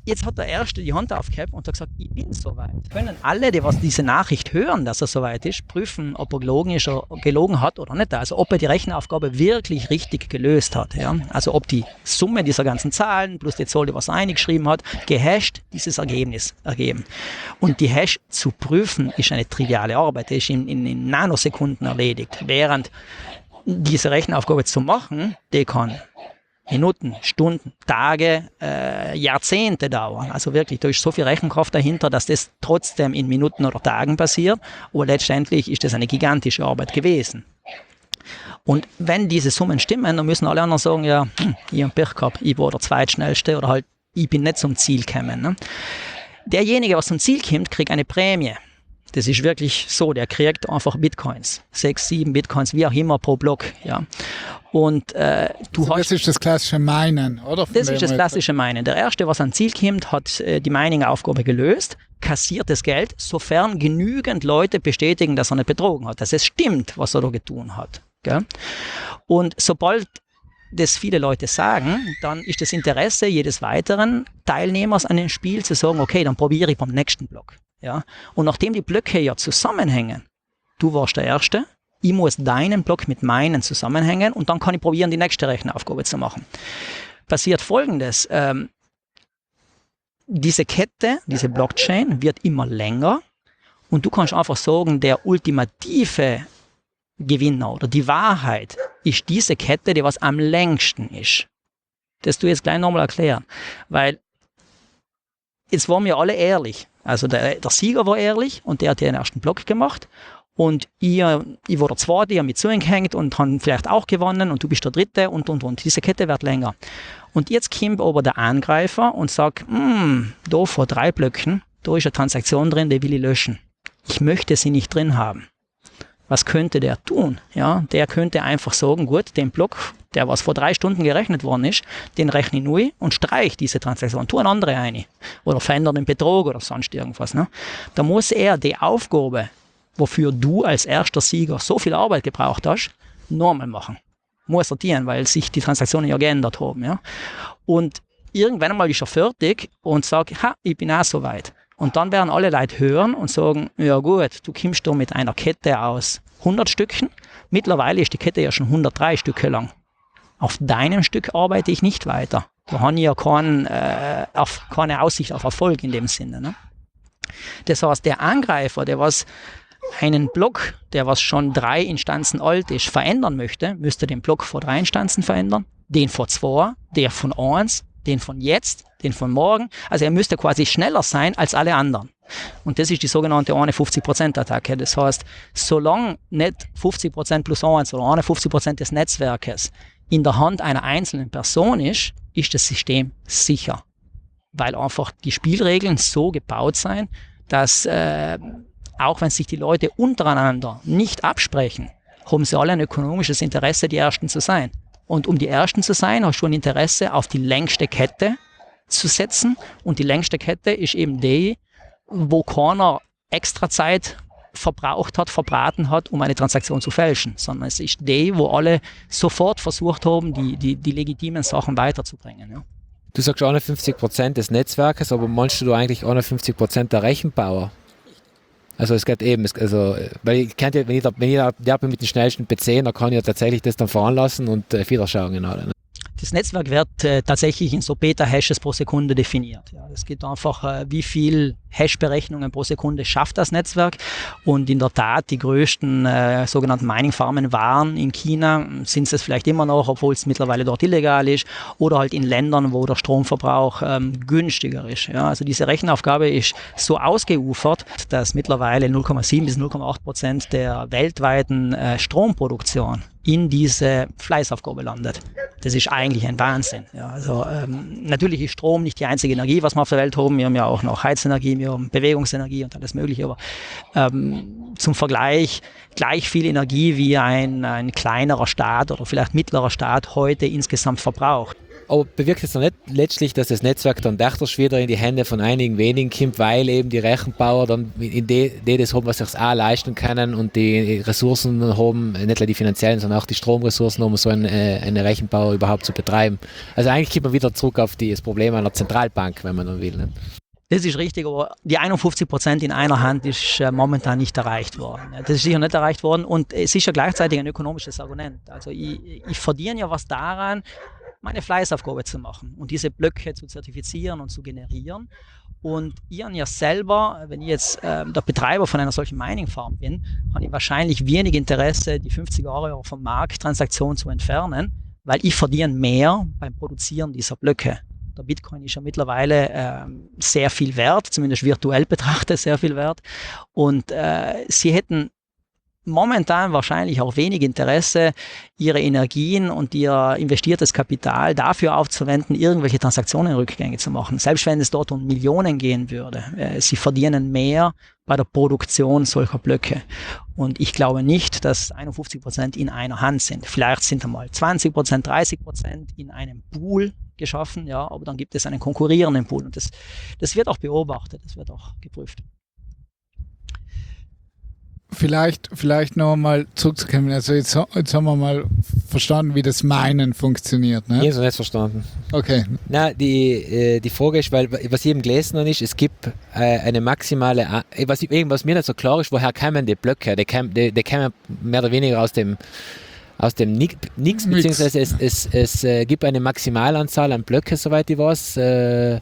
jetzt hat der Erste die Hand aufgehabt und hat gesagt, ich bin soweit. Können alle, die was diese Nachricht hören, dass er soweit ist, prüfen, ob er gelogen ist oder gelogen hat oder nicht. Also ob er die Rechenaufgabe wirklich richtig gelöst hat. Ja? Also ob die Summe dieser ganzen Zahlen plus die Zahl, die was er eingeschrieben hat, gehasht dieses Ergebnis ergeben. Und die Hash zu prüfen ist eine triviale Arbeit, die ist in, in, in Nanosekunden erledigt. Während diese Rechenaufgabe zu machen, die kann Minuten, Stunden, Tage, äh, Jahrzehnte dauern. Also wirklich, da ist so viel Rechenkraft dahinter, dass das trotzdem in Minuten oder Tagen passiert. Aber letztendlich ist das eine gigantische Arbeit gewesen. Und wenn diese Summen stimmen, dann müssen alle anderen sagen, ja, hm, ich habe Pech gehabt, ich war der Zweitschnellste oder halt, ich bin nicht zum Ziel gekommen. Ne? Derjenige, was zum Ziel kommt, kriegt eine Prämie. Das ist wirklich so, der kriegt einfach Bitcoins. Sechs, sieben Bitcoins, wie auch immer pro Block. Ja. Und äh, du also hast... Das ist das klassische Minen, oder? Von Das ist das klassische Minen. Der Erste, was ans Ziel kommt, hat äh, die Mining-Aufgabe gelöst, kassiert das Geld, sofern genügend Leute bestätigen, dass er nicht betrogen hat, dass es stimmt, was er da getan hat. Gell? Und sobald das viele Leute sagen, dann ist das Interesse jedes weiteren Teilnehmers an dem Spiel zu sagen, okay, dann probiere ich beim nächsten Block. Ja? Und nachdem die Blöcke ja zusammenhängen, du warst der Erste, ich muss deinen Block mit meinen zusammenhängen und dann kann ich probieren, die nächste Rechenaufgabe zu machen. Passiert Folgendes, ähm, diese Kette, diese Blockchain wird immer länger und du kannst einfach sagen, der ultimative Gewinner oder die Wahrheit ist diese Kette, die was am längsten ist. Das tue ich jetzt gleich nochmal erklären, weil jetzt waren wir alle ehrlich. Also der, der Sieger war ehrlich und der hat den ersten Block gemacht und ihr, ich war der Zweite, ich habe mich zugehängt und habe vielleicht auch gewonnen und du bist der Dritte und und und. Diese Kette wird länger. Und jetzt kommt aber der Angreifer und sagt, hm, da vor drei Blöcken, da ist eine Transaktion drin, die will ich löschen. Ich möchte sie nicht drin haben. Was könnte der tun? Ja, der könnte einfach sagen, gut, den Block, der was vor drei Stunden gerechnet worden ist, den rechne ich neu und streiche diese Transaktion, tu eine andere eine. Oder verändere den Betrug oder sonst irgendwas. Ne? Da muss er die Aufgabe, wofür du als erster Sieger so viel Arbeit gebraucht hast, normal machen. Muss sortieren, weil sich die Transaktionen ja geändert haben. Ja? Und irgendwann einmal ist er fertig und sagt, ha, ich bin auch so weit. Und dann werden alle Leute hören und sagen, ja gut, du kommst da mit einer Kette aus hundert Stücken. Mittlerweile ist die Kette ja schon hundertdrei Stücke lang. Auf deinem Stück arbeite ich nicht weiter. Da habe ich ja kein, äh, auf, keine Aussicht auf Erfolg in dem Sinne. Ne? Das heißt, der Angreifer, der was einen Block, der was schon drei Instanzen alt ist, verändern möchte, müsste den Block vor drei Instanzen verändern, den vor zwei, der von eins, den von jetzt, den von morgen. Also er müsste quasi schneller sein als alle anderen. Und das ist die sogenannte einundfünfzig Prozent Attacke. Das heißt, solange nicht fünfzig Prozent plus eins oder einundfünfzig Prozent des Netzwerkes in der Hand einer einzelnen Person ist, ist das System sicher. Weil einfach die Spielregeln so gebaut sind, dass äh, auch wenn sich die Leute untereinander nicht absprechen, haben sie alle ein ökonomisches Interesse, die Ersten zu sein. Und um die Ersten zu sein, hast du ein Interesse, auf die längste Kette zu setzen. Und die längste Kette ist eben die, wo keiner extra Zeit verbraucht hat, verbraten hat, um eine Transaktion zu fälschen. Sondern es ist die, wo alle sofort versucht haben, die, die, die legitimen Sachen weiterzubringen. Ja. Du sagst einundfünfzig Prozent des Netzwerkes, aber meinst du eigentlich einundfünfzig Prozent der Rechenpower? Also es geht eben, es, also, weil ich kennt ja, wenn ich da, wenn ich da der bin mit dem schnellsten P C, dann kann ich ja tatsächlich das dann fahren lassen und äh, Wiederschauungen alle. Ne? Das Netzwerk wird äh, tatsächlich in so Beta-Hashes pro Sekunde definiert. Ja, es geht einfach, äh, wie viel Hash-Berechnungen pro Sekunde schafft das Netzwerk. Und in der Tat, die größten äh, sogenannten Mining-Farmen waren in China, sind es vielleicht immer noch, obwohl es mittlerweile dort illegal ist, oder halt in Ländern, wo der Stromverbrauch ähm, günstiger ist. Ja, also diese Rechenaufgabe ist so ausgeufert, dass mittlerweile null Komma sieben bis null Komma acht Prozent der weltweiten äh, Stromproduktion in diese Fleißaufgabe landet. Das ist eigentlich ein Wahnsinn. Ja, also ähm, natürlich ist Strom nicht die einzige Energie, was wir auf der Welt haben. Wir haben ja auch noch Heizenergie, wir haben Bewegungsenergie und alles Mögliche. Aber ähm, zum Vergleich gleich viel Energie wie ein, ein kleinerer Staat oder vielleicht mittlerer Staat heute insgesamt verbraucht. aber bewirkt es dann nicht letztlich, dass das Netzwerk dann dadurch wieder in die Hände von einigen wenigen kommt, weil eben die Rechenbauer dann in die, die das haben, was sich auch leisten können und die Ressourcen haben, nicht nur die finanziellen, sondern auch die Stromressourcen, um so einen, eine Rechenbauer überhaupt zu betreiben. Also eigentlich kommt man wieder zurück auf die, das Problem einer Zentralbank, wenn man dann will. Ne? Das ist richtig, aber die einundfünfzig Prozent in einer Hand ist äh, momentan nicht erreicht worden. Das ist sicher nicht erreicht worden und es ist ja gleichzeitig ein ökonomisches Argument. Also ich, ich verdiene ja was daran, meine Fleißaufgabe zu machen und diese Blöcke zu zertifizieren und zu generieren. Und ich habe ja selber, wenn ich jetzt äh, der Betreiber von einer solchen Mining-Farm bin, habe ich wahrscheinlich wenig Interesse, die fünfzig Euro vom Markt Transaktion zu entfernen, weil ich verdiene mehr beim Produzieren dieser Blöcke. Der Bitcoin ist ja mittlerweile äh, sehr viel wert, zumindest virtuell betrachtet sehr viel wert. Und äh, sie hätten momentan wahrscheinlich auch wenig Interesse, ihre Energien und ihr investiertes Kapital dafür aufzuwenden, irgendwelche Transaktionenrückgänge zu machen. Selbst wenn es dort um Millionen gehen würde. Äh, sie verdienen mehr bei der Produktion solcher Blöcke. Und ich glaube nicht, dass einundfünfzig Prozent in einer Hand sind. Vielleicht sind einmal zwanzig Prozent, dreißig Prozent in einem Pool geschaffen, ja, aber dann gibt es einen konkurrierenden Pool. Und das, das wird auch beobachtet, das wird auch geprüft. Vielleicht, vielleicht noch mal zurückzukommen. Also jetzt, jetzt haben wir mal verstanden, wie das Minen funktioniert. Ne? Ich habe es noch nicht verstanden. Okay. Na, die, äh, die Frage ist, weil was ich eben gelesen habe, ist, es gibt äh, eine maximale, äh, was, was mir nicht so klar ist, woher kommen die Blöcke? Die, kämen, die, die kommen mehr oder weniger aus dem aus dem Nix, beziehungsweise es, es, es äh, gibt eine Maximalanzahl an Blöcke, soweit ich weiß. Äh,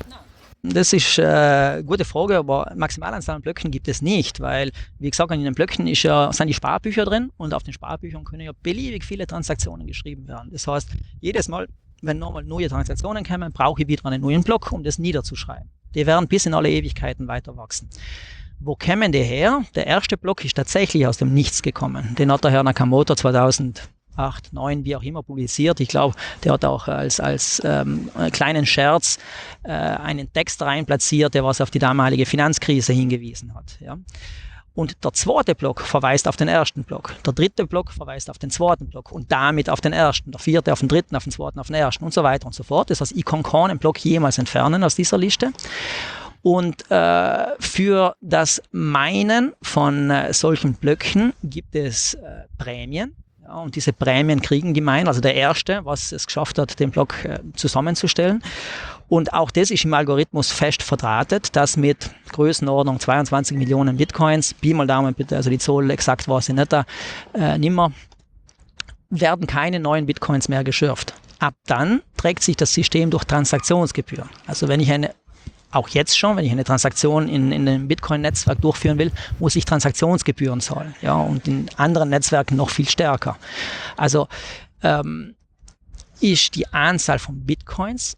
Das ist äh, eine gute Frage, aber Maximalanzahl an Blöcken gibt es nicht, weil, wie gesagt, in den Blöcken ist ja, sind die Sparbücher drin und auf den Sparbüchern können ja beliebig viele Transaktionen geschrieben werden. Das heißt, jedes Mal, wenn nochmal neue Transaktionen kommen, brauche ich wieder einen neuen Block, um das niederzuschreiben. Die werden bis in alle Ewigkeiten weiter wachsen. Wo kämen die her? Der erste Block ist tatsächlich aus dem Nichts gekommen. Den hat der Herr Nakamoto zweitausendacht, neun, wie auch immer, publiziert. Ich glaube, der hat auch als, als ähm, kleinen Scherz äh, einen Text rein platziert, der was auf die damalige Finanzkrise hingewiesen hat. Ja. Und der zweite Block verweist auf den ersten Block. Der dritte Block verweist auf den zweiten Block und damit auf den ersten. Der vierte auf den dritten, auf den zweiten, auf den ersten und so weiter und so fort. Das heißt, ich kann keinen Block jemals entfernen aus dieser Liste. Und äh, für das Minen von äh, solchen Blöcken gibt es äh, Prämien. Ja, und diese Prämien kriegen die Miner, also der Erste, was es geschafft hat, den Block äh, zusammenzustellen. Und auch das ist im Algorithmus fest verdrahtet, dass mit Größenordnung zweiundzwanzig Millionen Bitcoins, Pi mal Daumen bitte, also die Zahl exakt weiß ich nicht, äh, nimmer, werden keine neuen Bitcoins mehr geschürft. Ab dann trägt sich das System durch Transaktionsgebühren. Also wenn ich eine Auch jetzt schon, wenn ich eine Transaktion in, in einem Bitcoin-Netzwerk durchführen will, muss ich Transaktionsgebühren zahlen. Ja, und in anderen Netzwerken noch viel stärker. Also ähm, ist die Anzahl von Bitcoins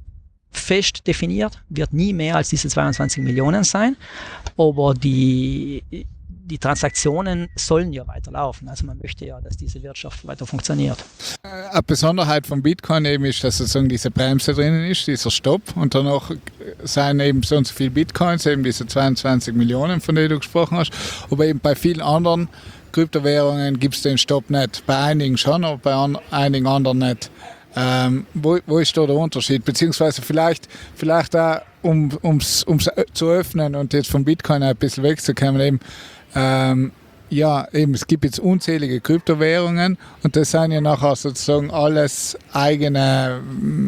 fest definiert, wird nie mehr als diese zweiundzwanzig Millionen sein, aber die, die Transaktionen sollen ja weiterlaufen. Also man möchte ja, dass diese Wirtschaft weiter funktioniert. Eine Besonderheit von Bitcoin eben ist, dass sozusagen diese Bremse drinnen ist, dieser Stopp, und danach seien eben so und so viele Bitcoins, eben diese zweiundzwanzig Millionen, von denen du gesprochen hast, aber eben bei vielen anderen Kryptowährungen gibt es den Stopp nicht. Bei einigen schon, aber bei an, einigen anderen nicht. Ähm, wo, wo ist da der Unterschied? Beziehungsweise vielleicht, vielleicht auch, um es zu öffnen und jetzt vom Bitcoin ein bisschen wegzukommen, eben, ähm, ja, eben, es gibt jetzt unzählige Kryptowährungen und das sind ja nachher sozusagen alles eigene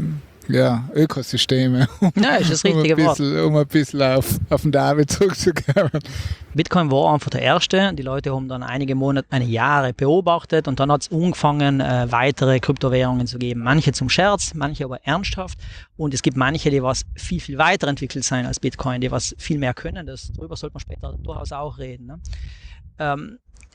ja, Ökosysteme. Um, ja, ist das richtige um ein bisschen, Wort. Um ein bisschen auf, auf den David zurückzukommen. Bitcoin war einfach der erste. Die Leute haben dann einige Monate, eine Jahre beobachtet und dann hat es angefangen, äh, weitere Kryptowährungen zu geben. Manche zum Scherz, manche aber ernsthaft. Und es gibt manche, die was viel, viel weiterentwickelt sein als Bitcoin, die was viel mehr können. Das, darüber sollte man später durchaus auch reden. Ne? Ähm,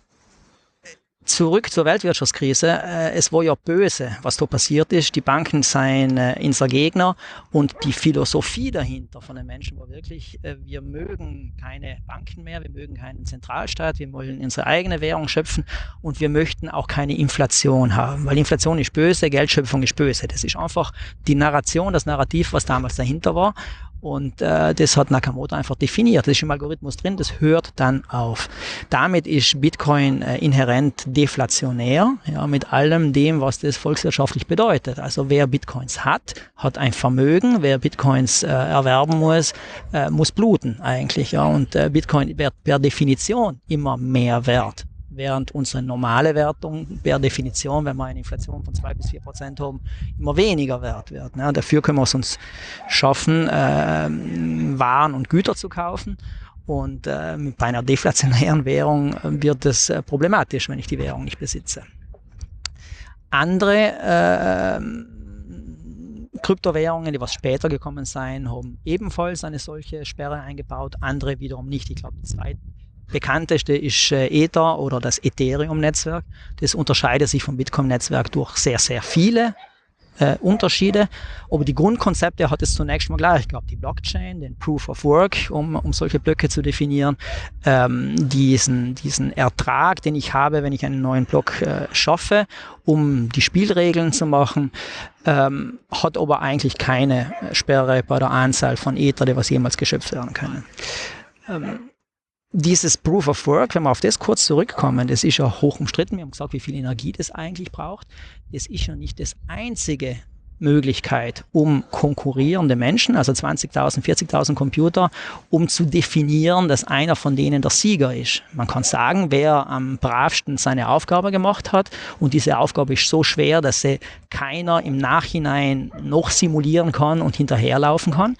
Zurück zur Weltwirtschaftskrise. Äh, es war ja böse, was da passiert ist. Die Banken seien äh, unser Gegner und die Philosophie dahinter von den Menschen war wirklich, äh, wir mögen keine Banken mehr, wir mögen keinen Zentralstaat, wir wollen unsere eigene Währung schöpfen und wir möchten auch keine Inflation haben, weil Inflation ist böse, Geldschöpfung ist böse. Das ist einfach die Narration, das Narrativ, was damals dahinter war. Und äh, das hat Nakamoto einfach definiert. Das ist im Algorithmus drin, das hört dann auf. Damit ist Bitcoin äh, inhärent deflationär, ja, mit allem dem, was das volkswirtschaftlich bedeutet. Also wer Bitcoins hat, hat ein Vermögen. Wer Bitcoins äh, erwerben muss, äh, muss bluten eigentlich. Ja. Und äh, Bitcoin wird per Definition immer mehr wert. Während unsere normale Wertung per Definition, wenn wir eine Inflation von zwei bis vier Prozent haben, immer weniger wert wird. Ne? Dafür können wir es uns schaffen, äh, Waren und Güter zu kaufen. Und äh, bei einer deflationären Währung wird es äh, problematisch, wenn ich die Währung nicht besitze. Andere äh, Kryptowährungen, die was später gekommen sind, haben ebenfalls eine solche Sperre eingebaut, andere wiederum nicht. Ich glaube, die zweite bekannteste ist äh, Ether oder das Ethereum-Netzwerk. Das unterscheidet sich vom Bitcoin-Netzwerk durch sehr, sehr viele äh, Unterschiede. Aber die Grundkonzepte hat es zunächst mal gleich. Ich glaube, die Blockchain, den Proof of Work, um, um solche Blöcke zu definieren, ähm, diesen, diesen Ertrag, den ich habe, wenn ich einen neuen Block äh, schaffe, um die Spielregeln zu machen, ähm, hat aber eigentlich keine Sperre bei der Anzahl von Ether, die was jemals geschöpft werden können. Ähm, Dieses Proof of Work, wenn wir auf das kurz zurückkommen, das ist ja hoch umstritten. Wir haben gesagt, wie viel Energie das eigentlich braucht. Das ist ja nicht das einzige Möglichkeit, um konkurrierende Menschen, also zwanzigtausend, vierzigtausend Computer, um zu definieren, dass einer von denen der Sieger ist. Man kann sagen, wer am bravsten seine Aufgabe gemacht hat, und diese Aufgabe ist so schwer, dass sie keiner im Nachhinein noch simulieren kann und hinterherlaufen kann.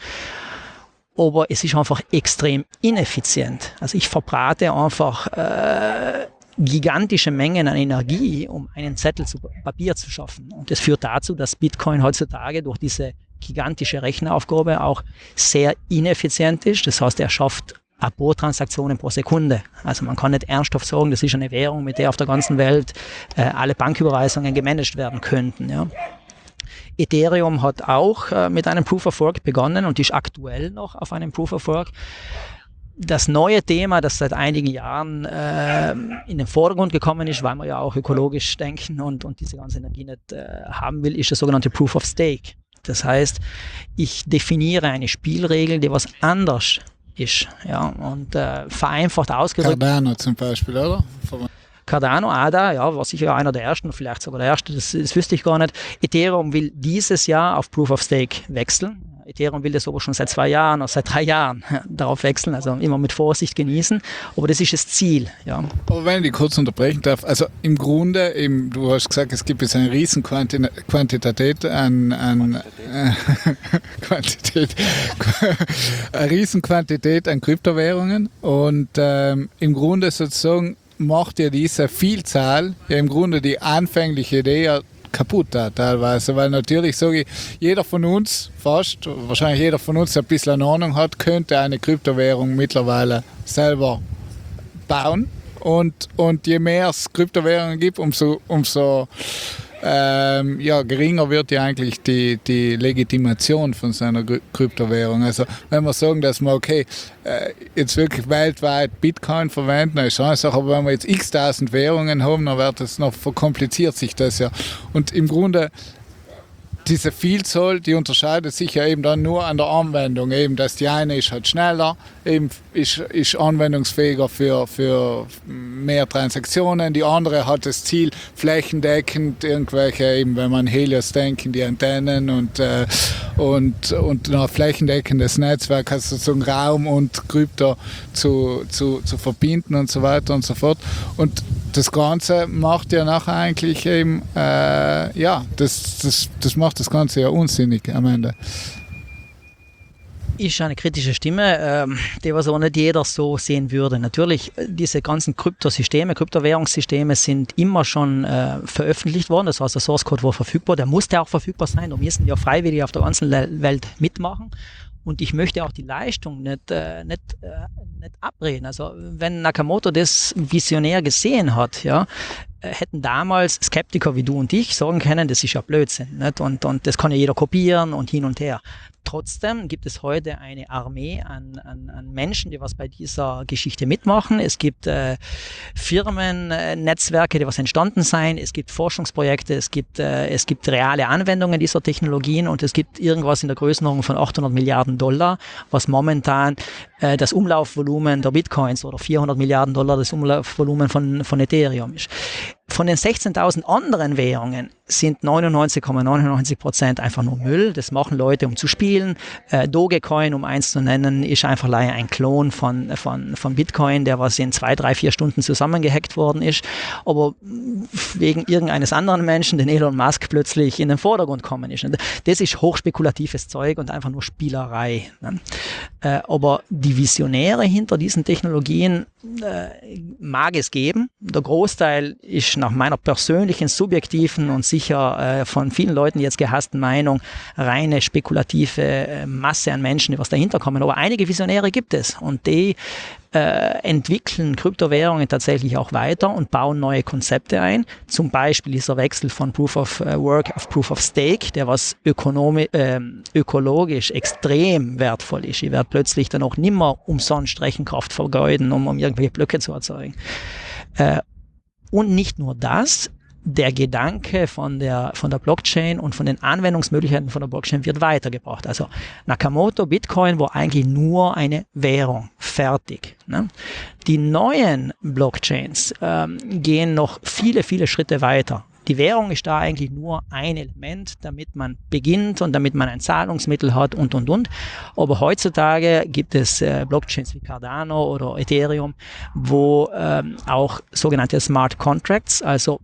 Aber es ist einfach extrem ineffizient. Also ich verbrate einfach äh, gigantische Mengen an Energie, um einen Zettel zu Papier zu schaffen. Und das führt dazu, dass Bitcoin heutzutage durch diese gigantische Rechenaufgabe auch sehr ineffizient ist. Das heißt, er schafft ein paar Transaktionen pro Sekunde. Also man kann nicht ernsthaft sagen, das ist eine Währung, mit der auf der ganzen Welt äh, alle Banküberweisungen gemanagt werden könnten. Ja. Ethereum hat auch äh, mit einem Proof of Work begonnen und ist aktuell noch auf einem Proof of Work. Das neue Thema, das seit einigen Jahren äh, in den Vordergrund gekommen ist, weil man ja auch ökologisch denken und, und diese ganze Energie nicht äh, haben will, ist das sogenannte Proof of Stake. Das heißt, ich definiere eine Spielregel, die was anders ist. Ja, und äh, vereinfacht ausgedrückt. Cardano zum Beispiel, oder? Cardano, A D A, ja, war sicher einer der ersten, vielleicht sogar der erste, das, das wüsste ich gar nicht. Ethereum will dieses Jahr auf Proof of Stake wechseln. Ethereum will das aber schon seit zwei Jahren oder seit drei Jahren darauf wechseln, also immer mit Vorsicht genießen. Aber das ist das Ziel. Ja. Aber wenn ich kurz unterbrechen darf, also im Grunde, eben, du hast gesagt, es gibt jetzt eine riesen Quantität an, an äh, Quantität, eine riesen Quantität an Kryptowährungen und ähm, im Grunde sozusagen macht ja diese Vielzahl ja im Grunde die anfängliche Idee ja kaputt da teilweise, weil natürlich sage ich, jeder von uns, fast, wahrscheinlich jeder von uns, der ein bisschen Ahnung hat, könnte eine Kryptowährung mittlerweile selber bauen und, und je mehr es Kryptowährungen gibt, umso, umso ähm, ja, geringer wird ja eigentlich die, die Legitimation von seiner Kryptowährung. Also wenn wir sagen, dass wir okay, äh, jetzt wirklich weltweit Bitcoin verwenden, ist eine Sache, aber wenn wir jetzt x-tausend Währungen haben, dann wird das noch verkompliziert sich das ja. Und im Grunde diese Vielzahl, die unterscheidet sich ja eben dann nur an der Anwendung, eben, dass die eine ist halt schneller, eben ist, ist anwendungsfähiger für, für mehr Transaktionen, die andere hat das Ziel flächendeckend irgendwelche, eben wenn man Helios denken, die Antennen und, äh, und, und ein flächendeckendes Netzwerk, also sozusagen Raum und Krypto zu, zu, zu verbinden und so weiter und so fort. Und das Ganze macht ja nachher eigentlich eben, äh, ja, das, das, das macht das Ganze ja unsinnig am Ende. Ist eine kritische Stimme, ähm, die was auch nicht jeder so sehen würde. Natürlich, diese ganzen Kryptosysteme, Kryptowährungssysteme sind immer schon äh, veröffentlicht worden. Das heißt, der Source Code war verfügbar, der musste auch verfügbar sein. Da müssen ja freiwillig auf der ganzen Welt mitmachen. Und ich möchte auch die Leistung nicht, äh, nicht, äh, nicht abreden. Also wenn Nakamoto das visionär gesehen hat, ja, hätten damals Skeptiker wie du und ich sagen können, das ist ja Blödsinn. Nicht? Und, und das kann ja jeder kopieren und hin und her. Trotzdem gibt es heute eine Armee an, an, an Menschen, die was bei dieser Geschichte mitmachen. Es gibt äh, Firmen, äh, Netzwerke, die was entstanden sein. Es gibt Forschungsprojekte, es gibt, äh, es gibt reale Anwendungen dieser Technologien und es gibt irgendwas in der Größenordnung von achthundert Milliarden Dollar, was momentan äh, das Umlaufvolumen der Bitcoins oder vierhundert Milliarden Dollar das Umlaufvolumen von, von Ethereum ist. Von den sechzehntausend anderen Währungen sind neunundneunzig Komma neunundneunzig Prozent einfach nur Müll. Das machen Leute, um zu spielen. Äh, Dogecoin, um eins zu nennen, ist einfach ein Klon von, von, von Bitcoin, der was in zwei, drei, vier Stunden zusammengehackt worden ist. Aber wegen irgendeines anderen Menschen, den Elon Musk, plötzlich in den Vordergrund kommen ist. Das ist hochspekulatives Zeug und einfach nur Spielerei. Äh, aber die Visionäre hinter diesen Technologien äh, mag es geben. Der Großteil ist nach meiner persönlichen, subjektiven und sicher äh, von vielen Leuten jetzt gehassten Meinung reine spekulative äh, Masse an Menschen, die was dahinter kommen. Aber einige Visionäre gibt es und die äh, entwickeln Kryptowährungen tatsächlich auch weiter und bauen neue Konzepte ein. Zum Beispiel dieser Wechsel von Proof of Work auf Proof of Stake, der was ökonomi- äh, ökologisch extrem wertvoll ist. Ich werde plötzlich dann auch nimmer umsonst Rechenkraft vergeuden, um, um irgendwelche Blöcke zu erzeugen. Äh, Und nicht nur das, der Gedanke von der, von der Blockchain und von den Anwendungsmöglichkeiten von der Blockchain wird weitergebracht. Also Nakamoto, Bitcoin war eigentlich nur eine Währung, fertig. Ne? Die neuen Blockchains ähm, gehen noch viele, viele Schritte weiter. Die Währung ist da eigentlich nur ein Element, damit man beginnt und damit man ein Zahlungsmittel hat und, und, und. Aber heutzutage gibt es äh, Blockchains wie Cardano oder Ethereum, wo ähm, auch sogenannte Smart Contracts, also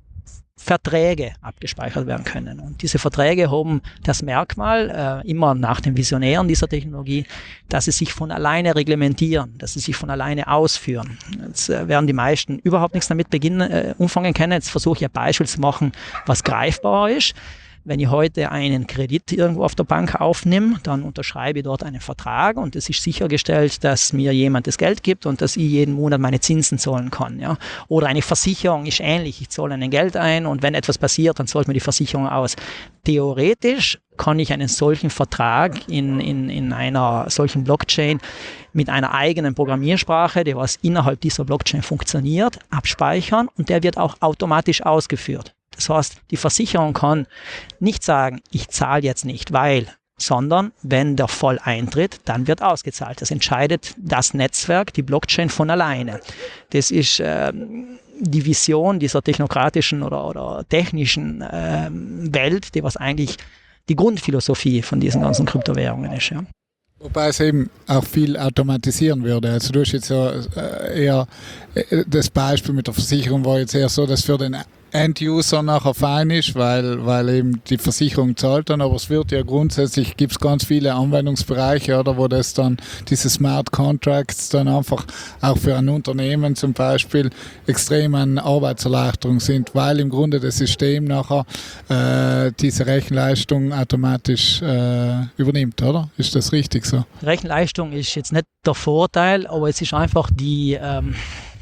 Verträge abgespeichert werden können. Und diese Verträge haben das Merkmal, äh, immer nach den Visionären dieser Technologie, dass sie sich von alleine reglementieren, dass sie sich von alleine ausführen. Jetzt äh, werden die meisten überhaupt nichts damit beginnen, äh, umfangen können. Jetzt versuche ich ein Beispiel zu machen, was greifbar ist. Wenn ich heute einen Kredit irgendwo auf der Bank aufnehme, dann unterschreibe ich dort einen Vertrag und es ist sichergestellt, dass mir jemand das Geld gibt und dass ich jeden Monat meine Zinsen zahlen kann. Ja? Oder eine Versicherung ist ähnlich. Ich zahle ein Geld ein und wenn etwas passiert, dann zahlt mir die Versicherung aus. Theoretisch kann ich einen solchen Vertrag in, in, in einer solchen Blockchain mit einer eigenen Programmiersprache, die was innerhalb dieser Blockchain funktioniert, abspeichern und der wird auch automatisch ausgeführt. Das heißt, die Versicherung kann nicht sagen, ich zahle jetzt nicht, weil, sondern wenn der Fall eintritt, dann wird ausgezahlt. Das entscheidet das Netzwerk, die Blockchain von alleine. Das ist äh, die Vision dieser technokratischen oder, oder technischen äh, Welt, die was eigentlich die Grundphilosophie von diesen ganzen Kryptowährungen ist. Ja. Wobei es eben auch viel automatisieren würde. Also du hast jetzt ja eher das Beispiel mit der Versicherung war jetzt eher so, dass für den End-User nachher fein ist, weil, weil eben die Versicherung zahlt dann, aber es wird ja grundsätzlich, gibt es ganz viele Anwendungsbereiche, oder, wo das dann, diese Smart Contracts dann einfach auch für ein Unternehmen zum Beispiel extrem eine Arbeitserleichterung sind, weil im Grunde das System nachher äh, diese Rechenleistung automatisch äh, übernimmt, oder? Ist das richtig so? Rechenleistung ist jetzt nicht der Vorteil, aber es ist einfach die ähm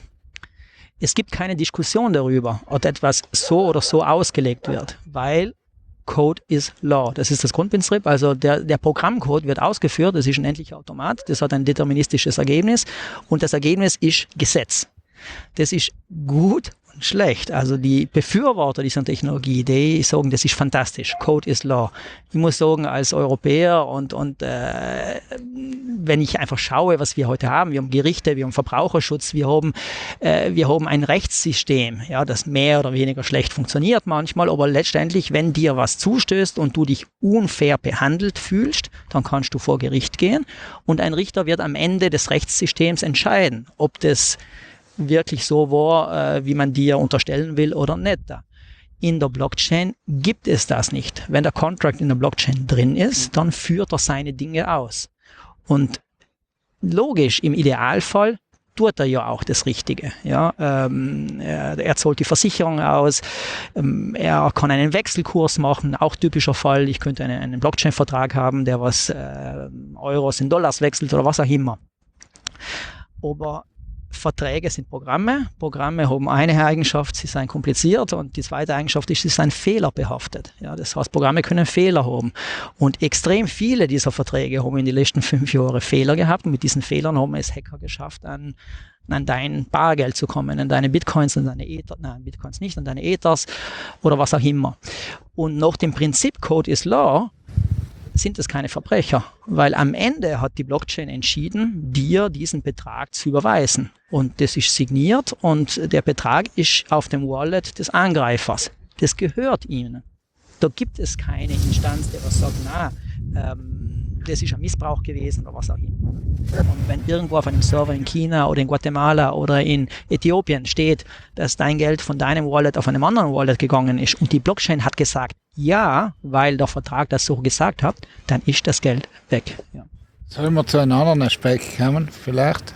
Es gibt keine Diskussion darüber, ob etwas so oder so ausgelegt wird, weil Code is Law. Das ist das Grundprinzip. Also der, der Programmcode wird ausgeführt, das ist ein endlicher Automat, das hat ein deterministisches Ergebnis und das Ergebnis ist Gesetz. Das ist gut und schlecht. Also die Befürworter dieser Technologie, die sagen, das ist fantastisch. Code is Law. Ich muss sagen, als Europäer und, und äh, wenn ich einfach schaue, was wir heute haben, wir haben Gerichte, wir haben Verbraucherschutz, wir haben, äh, wir haben ein Rechtssystem, ja, das mehr oder weniger schlecht funktioniert manchmal, aber letztendlich, wenn dir was zustößt und du dich unfair behandelt fühlst, dann kannst du vor Gericht gehen und ein Richter wird am Ende des Rechtssystems entscheiden, ob das wirklich so war, äh, wie man dir unterstellen will oder nicht. In der Blockchain gibt es das nicht. Wenn der Contract in der Blockchain drin ist, dann führt er seine Dinge aus. Und logisch, im Idealfall tut er ja auch das Richtige. Ja, ähm, er, er zahlt die Versicherung aus, ähm, er kann einen Wechselkurs machen, auch typischer Fall. Ich könnte einen, einen Blockchain-Vertrag haben, der was äh, Euros in Dollars wechselt oder was auch immer. Aber Verträge sind Programme. Programme haben eine Eigenschaft, sie sind kompliziert und die zweite Eigenschaft ist, sie sind fehlerbehaftet. Ja, das heißt, Programme können Fehler haben. Und extrem viele dieser Verträge haben in den letzten fünf Jahren Fehler gehabt und mit diesen Fehlern haben es Hacker geschafft, an, an dein Bargeld zu kommen, an deine Bitcoins, an deine Ether, nein, Bitcoins nicht, an deine Ethers oder was auch immer. Und nach dem Prinzip Code is Law sind es keine Verbrecher, weil am Ende hat die Blockchain entschieden, dir diesen Betrag zu überweisen. Und das ist signiert und der Betrag ist auf dem Wallet des Angreifers. Das gehört ihnen. Da gibt es keine Instanz, die was sagt, na, ähm, das ist ein Missbrauch gewesen oder was auch immer. Und wenn irgendwo auf einem Server in China oder in Guatemala oder in Äthiopien steht, dass dein Geld von deinem Wallet auf einem anderen Wallet gegangen ist und die Blockchain hat gesagt, ja, weil der Vertrag das so gesagt hat, dann ist das Geld weg. Ja. Sollen wir zu einem anderen Aspekt kommen, vielleicht?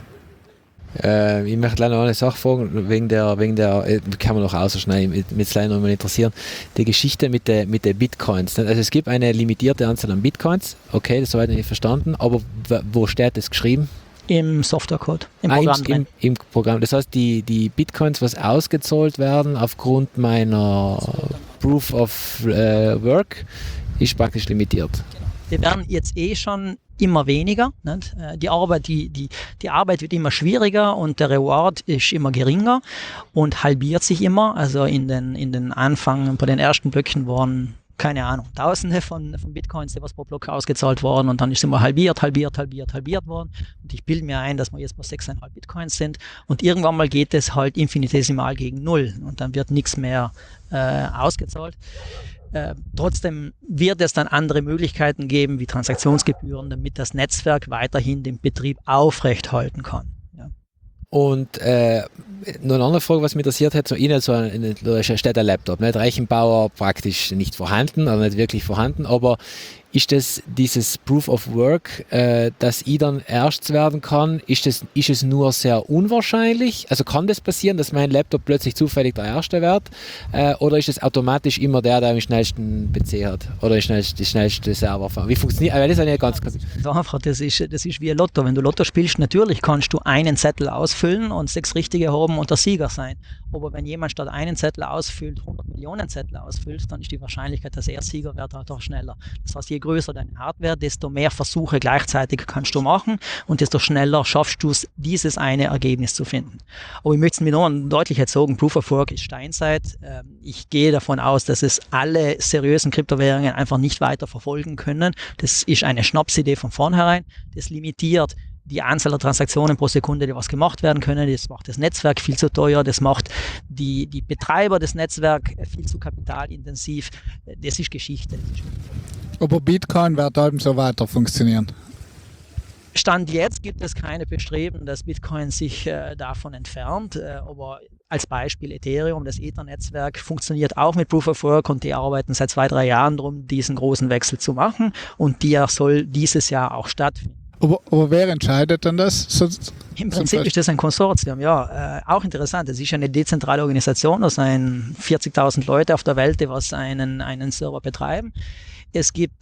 Äh, ich möchte leider noch eine Sache fragen, wegen der, wegen der, äh, kann man noch ausschneiden, mich jetzt leider noch mal interessieren, die Geschichte mit den mit der Bitcoins. Also es gibt eine limitierte Anzahl an Bitcoins, okay, das habe ich nicht verstanden, aber w- wo steht das geschrieben? Im Softwarecode, im ah, Programm im, drin. Im, Im Programm. Das heißt, die, die Bitcoins, was ausgezahlt werden aufgrund meiner Proof of äh, Work, ist praktisch limitiert. Die werden jetzt eh schon immer weniger. Nicht? Die Arbeit, die, die, die Arbeit wird immer schwieriger und der Reward ist immer geringer und halbiert sich immer. Also in den, in den Anfang, bei den ersten Blöcken waren, keine Ahnung, Tausende von, von Bitcoins, die was pro Block ausgezahlt worden und dann ist es immer halbiert, halbiert, halbiert, halbiert worden. Und ich bilde mir ein, dass wir jetzt bei sechs Komma fünf Bitcoins sind und irgendwann mal geht es halt infinitesimal gegen Null und dann wird nichts mehr äh, ausgezahlt. Äh, trotzdem wird es dann andere Möglichkeiten geben, wie Transaktionsgebühren, damit das Netzwerk weiterhin den Betrieb aufrechthalten kann. Ja. Und äh, noch eine andere Frage, was mich interessiert hat, so Ihnen so ein, da steht ein Laptop, nicht? Rechenbauer praktisch nicht vorhanden, also nicht wirklich vorhanden, aber ist das dieses Proof of Work, äh, dass ich dann erst werden kann, ist, das, ist es nur sehr unwahrscheinlich? Also kann das passieren, dass mein Laptop plötzlich zufällig der Erste wird? Äh, oder ist es automatisch immer der, der den schnellsten P C hat? Oder den schnellste, schnellste Server? Wie funktioniert das? Das ist eine ganz, ganz Einfach, das ist, das ist wie ein Lotto. Wenn du Lotto spielst, natürlich kannst du einen Zettel ausfüllen und sechs richtige haben und der Sieger sein. Aber wenn jemand statt einen Zettel ausfüllt, hundert Millionen Zettel ausfüllt, dann ist die Wahrscheinlichkeit, dass er Sieger wird, halt auch schneller. Das heißt, je größer deine Hardware, desto mehr Versuche gleichzeitig kannst du machen und desto schneller schaffst du es, dieses eine Ergebnis zu finden. Aber ich möchte es mir noch deutlich jetzt sagen, Proof of Work ist Steinzeit. Ich gehe davon aus, dass es alle seriösen Kryptowährungen einfach nicht weiter verfolgen können. Das ist eine Schnapsidee von vornherein. Das limitiert die Anzahl der Transaktionen pro Sekunde, die was gemacht werden können. Das macht das Netzwerk viel zu teuer, das macht die, die Betreiber des Netzwerks viel zu kapitalintensiv. Das ist Geschichte. Das ist Aber Bitcoin wird eben so weiter funktionieren. Stand jetzt gibt es keine Bestreben, dass Bitcoin sich äh, davon entfernt, äh, aber als Beispiel Ethereum, das Ether-Netzwerk, funktioniert auch mit Proof of Work und die arbeiten seit zwei, drei Jahren darum, diesen großen Wechsel zu machen und der soll dieses Jahr auch stattfinden. Aber, aber wer entscheidet denn das? So, Im Prinzip ist das ein Konsortium, ja. Äh, auch interessant. Es ist eine dezentrale Organisation, da sind vierzigtausend Leute auf der Welt, die was einen, einen Server betreiben. Es gibt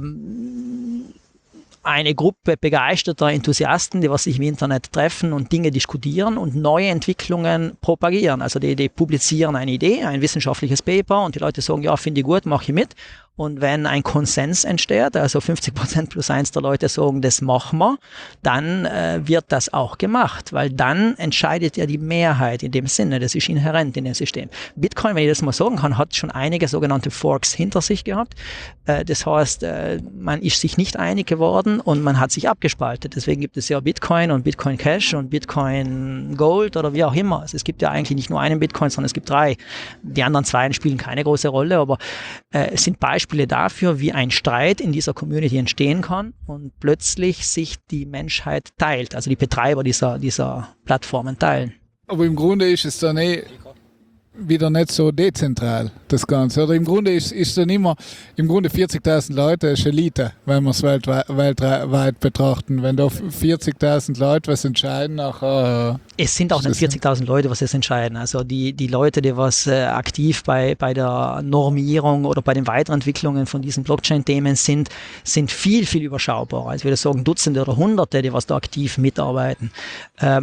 ähm, eine Gruppe begeisterter Enthusiasten, die was sich im Internet treffen und Dinge diskutieren und neue Entwicklungen propagieren. Also die, die publizieren eine Idee, ein wissenschaftliches Paper und die Leute sagen, ja, finde ich gut, mache ich mit. Und wenn ein Konsens entsteht, also fünfzig Prozent plus eins der Leute sagen, das machen wir, dann äh, wird das auch gemacht, weil dann entscheidet ja die Mehrheit in dem Sinne, das ist inhärent in dem System. Bitcoin, wenn ich das mal sagen kann, hat schon einige sogenannte Forks hinter sich gehabt. Äh, das heißt, äh, man ist sich nicht einig geworden und man hat sich abgespaltet. Deswegen gibt es ja Bitcoin und Bitcoin Cash und Bitcoin Gold oder wie auch immer. Also es gibt ja eigentlich nicht nur einen Bitcoin, sondern es gibt drei. Die anderen zwei spielen keine große Rolle, aber äh, es sind Beispiele dafür, wie ein Streit in dieser Community entstehen kann und plötzlich sich die Menschheit teilt, also die Betreiber dieser, dieser Plattformen teilen. Aber im Grunde ist es dann eh wieder nicht so dezentral, das Ganze. Oder im Grunde ist es dann immer, im Grunde vierzigtausend Leute ist Elite, wenn wir es weltweit, weltweit betrachten. Wenn da vierzigtausend Leute was entscheiden, nachher... Äh, es sind auch nicht vierzigtausend Leute, was jetzt entscheiden. Also die, die Leute, die was äh, aktiv bei, bei der Normierung oder bei den Weiterentwicklungen von diesen Blockchain-Themen sind, sind viel, viel überschaubarer. Also ich würde sagen Dutzende oder Hunderte, die was da aktiv mitarbeiten. Ähm,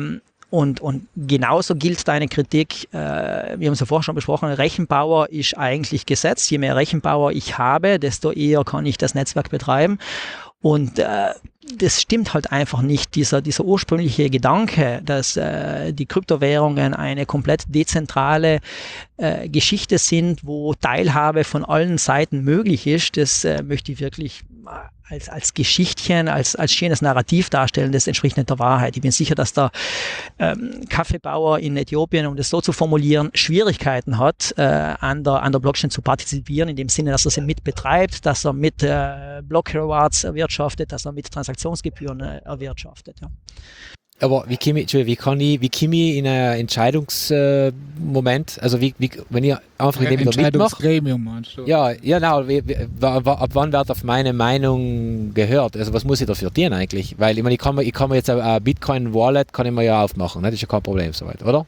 Und, und genauso gilt deine Kritik, äh, wir haben es ja vorher schon besprochen, Rechenpower ist eigentlich Gesetz. Je mehr Rechenpower ich habe, desto eher kann ich das Netzwerk betreiben. Und äh, das stimmt halt einfach nicht, dieser, dieser ursprüngliche Gedanke, dass äh, die Kryptowährungen eine komplett dezentrale äh, Geschichte sind, wo Teilhabe von allen Seiten möglich ist, das äh, möchte ich wirklich als, als Geschichtchen, als, als schönes Narrativ darstellen, das entspricht nicht der Wahrheit. Ich bin sicher, dass der ähm, Kaffeebauer in Äthiopien, um das so zu formulieren, Schwierigkeiten hat, äh, an, der, an der Blockchain zu partizipieren, in dem Sinne, dass er sie mit betreibt, dass er mit äh, Block Rewards erwirtschaftet, dass er mit Transaktionsgebühren äh, erwirtschaftet. Ja. Aber wie komme ich, wie kann ich, wie komme ich in einen Entscheidungsmoment, äh, also wie, wie, wenn ich einfach in dem mitmache? Entscheidungsgremium meinst du? Ja, ja, genau. Wie, wie, ab wann wird auf meine Meinung gehört? Also was muss ich dafür tun eigentlich? Weil ich meine, ich kann mir, ich kann mir jetzt ein Bitcoin-Wallet kann ich mir ja aufmachen, ne? Das ist ja kein Problem soweit, oder?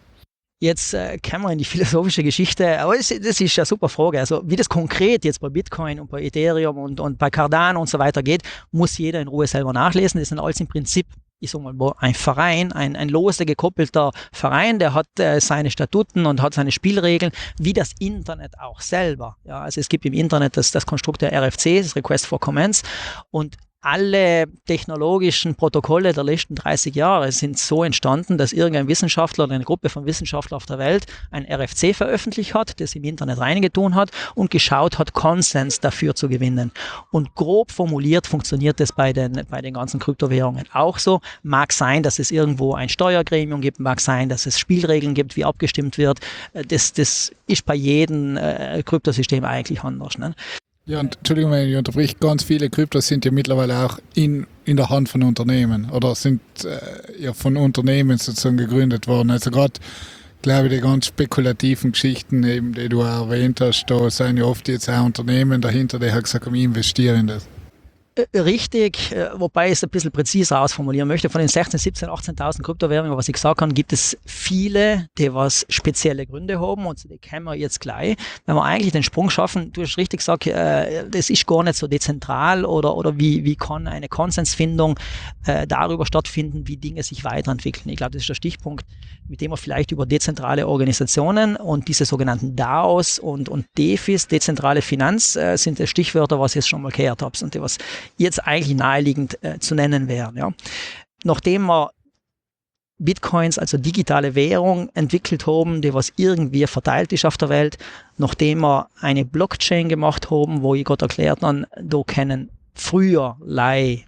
Jetzt äh, kommen wir in die philosophische Geschichte, aber das, das ist eine super Frage. Also wie das konkret jetzt bei Bitcoin und bei Ethereum und, und bei Cardano und so weiter geht, muss jeder in Ruhe selber nachlesen. Das sind alles im Prinzip, ich sag mal, ein Verein, ein, ein lose gekoppelter Verein, der hat äh, seine Statuten und hat seine Spielregeln, wie das Internet auch selber. Ja, also es gibt im Internet das, das Konstrukt der R F C, das Request for Comments, und alle technologischen Protokolle der letzten dreißig Jahre sind so entstanden, dass irgendein Wissenschaftler oder eine Gruppe von Wissenschaftlern auf der Welt ein R F C veröffentlicht hat, das im Internet reingetun hat und geschaut hat, Konsens dafür zu gewinnen. Und grob formuliert funktioniert das bei den, bei den ganzen Kryptowährungen auch so. Mag sein, dass es irgendwo ein Steuergremium gibt, mag sein, dass es Spielregeln gibt, wie abgestimmt wird. Das, das ist bei jedem äh, Kryptosystem eigentlich anders, ne? Ja, und Entschuldigung, wenn ich unterbrich, ganz viele Kryptos sind ja mittlerweile auch in, in der Hand von Unternehmen oder sind äh, ja von Unternehmen sozusagen gegründet worden. Also gerade, glaube ich, die ganz spekulativen Geschichten, eben, die du auch erwähnt hast, da sind ja oft jetzt auch Unternehmen dahinter, die haben gesagt, ich investiere in das. Richtig, wobei ich es ein bisschen präziser ausformulieren möchte. Von den sechzehn, siebzehn, achtzehntausend Kryptowährungen, was ich gesagt habe, gibt es viele, die was spezielle Gründe haben, und die kennen wir jetzt gleich. Wenn wir eigentlich den Sprung schaffen, du hast richtig gesagt, äh, das ist gar nicht so dezentral, oder, oder wie, wie kann eine Konsensfindung äh, darüber stattfinden, wie Dinge sich weiterentwickeln. Ich glaube, das ist der Stichpunkt, mit dem wir vielleicht über dezentrale Organisationen und diese sogenannten DAOs und, und DeFis, dezentrale Finanz, äh, sind die Stichwörter, was ich jetzt schon mal gehört habe, und die was jetzt eigentlich naheliegend äh, zu nennen wären. Ja. Nachdem wir Bitcoins, also digitale Währung, entwickelt haben, die was irgendwie verteilt ist auf der Welt, nachdem wir eine Blockchain gemacht haben, wo ich gerade erklärt habe, da können früherlei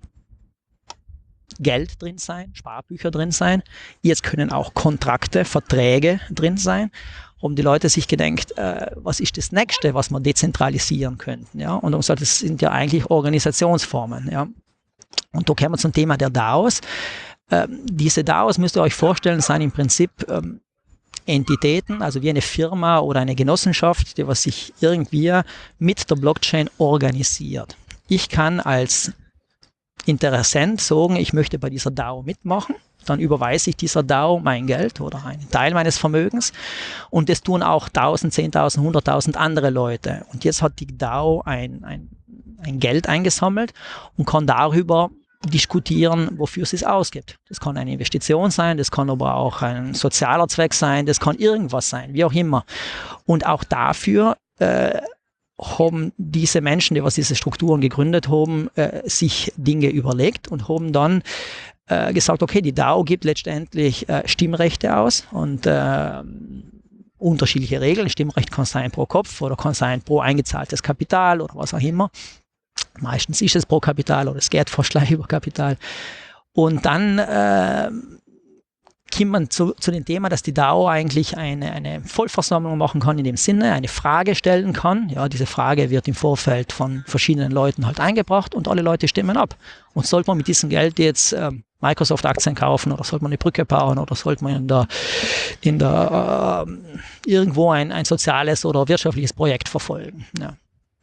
Geld drin sein, Sparbücher drin sein, jetzt können auch Kontrakte, Verträge drin sein, haben die Leute sich gedacht, äh, was ist das Nächste, was wir dezentralisieren könnten, ja, und gesagt, das sind ja eigentlich Organisationsformen, ja, und da kommen wir zum Thema der DAOs. Ähm, diese DAOs, müsst ihr euch vorstellen, sind im Prinzip ähm, Entitäten, also wie eine Firma oder eine Genossenschaft, die was sich irgendwie mit der Blockchain organisiert. Ich kann als Interessent sagen, ich möchte bei dieser DAO mitmachen, dann überweise ich dieser DAO mein Geld oder einen Teil meines Vermögens, und das tun auch tausend, zehntausend, hunderttausend andere Leute. Und jetzt hat die DAO ein, ein, ein Geld eingesammelt und kann darüber diskutieren, wofür sie es ausgibt. Das kann eine Investition sein, das kann aber auch ein sozialer Zweck sein, das kann irgendwas sein, wie auch immer. Und auch dafür äh, haben diese Menschen, die was diese Strukturen gegründet haben, äh, sich Dinge überlegt und haben dann äh, gesagt, okay, die DAO gibt letztendlich äh, Stimmrechte aus und äh, unterschiedliche Regeln. Stimmrecht kann sein pro Kopf oder kann sein pro eingezahltes Kapital oder was auch immer. Meistens ist es pro Kapital oder es geht fast gleich über Kapital. Und dann äh, kommt man zu, zu dem Thema, dass die DAO eigentlich eine, eine Vollversammlung machen kann, in dem Sinne eine Frage stellen kann. Ja, diese Frage wird im Vorfeld von verschiedenen Leuten halt eingebracht und alle Leute stimmen ab. Und sollte man mit diesem Geld jetzt äh, Microsoft-Aktien kaufen oder sollte man eine Brücke bauen oder sollte man in der, in der äh, irgendwo ein, ein soziales oder wirtschaftliches Projekt verfolgen. Ja.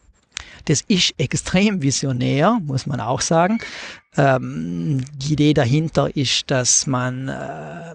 Das ist extrem visionär, muss man auch sagen. Ähm, die Idee dahinter ist, dass man äh,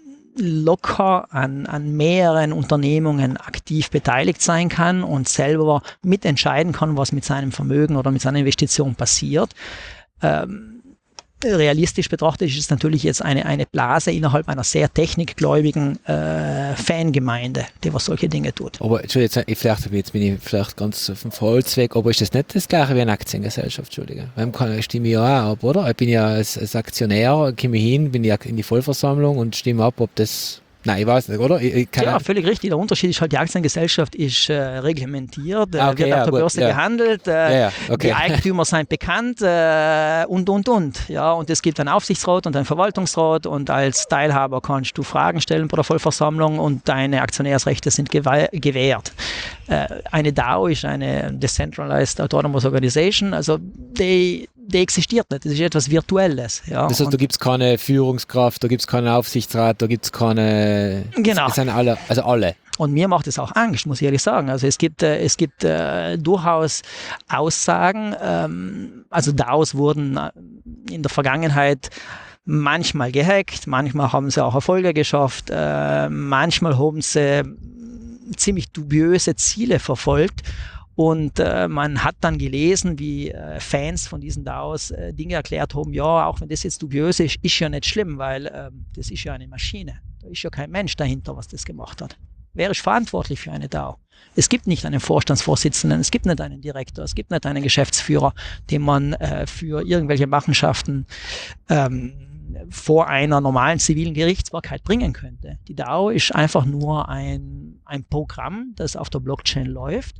locker an, an mehreren Unternehmungen aktiv beteiligt sein kann und selber mitentscheiden kann, was mit seinem Vermögen oder mit seiner Investition passiert. Ähm, realistisch betrachtet ist es natürlich jetzt eine, eine Blase innerhalb einer sehr technikgläubigen äh, Fangemeinde, die was solche Dinge tut. Aber Entschuldigung, jetzt, vielleicht, jetzt bin ich vielleicht ganz auf dem Holzweg, aber ist das nicht das gleiche wie eine Aktiengesellschaft? Entschuldigung. Beim stimme ich ja auch ab, oder? Ich bin ja als, als Aktionär, komme ich hin, bin ja in die Vollversammlung und stimme ab, ob das... Nein, ich weiß nicht, oder? Ich, ich ja, völlig richtig. Der Unterschied ist halt, die Aktiengesellschaft ist äh, reglementiert, äh, ah, okay, wird ja, auf der gut, Börse ja. gehandelt, äh, ja, ja, okay. die Eigentümer sind bekannt äh, und, und, und. Ja, und es gibt einen Aufsichtsrat und einen Verwaltungsrat und als Teilhaber kannst du Fragen stellen bei der Vollversammlung und deine Aktionärsrechte sind gewa- gewährt. Äh, eine D A O ist eine Decentralized Autonomous Organization, also die die existiert nicht, das ist etwas Virtuelles. Ja. Das heißt, da gibt es keine Führungskraft, da gibt es keinen Aufsichtsrat, da gibt es keine... Genau. Es sind alle, also alle. Und mir macht es auch Angst, muss ich ehrlich sagen. Also es gibt, äh, es gibt äh, durchaus Aussagen, ähm, also D A Os wurden in der Vergangenheit manchmal gehackt, manchmal haben sie auch Erfolge geschafft, äh, manchmal haben sie ziemlich dubiöse Ziele verfolgt. Und äh, man hat dann gelesen, wie äh, Fans von diesen D A Os äh, Dinge erklärt haben, ja, auch wenn das jetzt dubiös ist, ist ja nicht schlimm, weil äh, das ist ja eine Maschine. Da ist ja kein Mensch dahinter, was das gemacht hat. Wer ist verantwortlich für eine D A O? Es gibt nicht einen Vorstandsvorsitzenden, es gibt nicht einen Direktor, es gibt nicht einen Geschäftsführer, den man äh, für irgendwelche Machenschaften ähm, vor einer normalen zivilen Gerichtsbarkeit bringen könnte. Die D A O ist einfach nur ein, ein Programm, das auf der Blockchain läuft.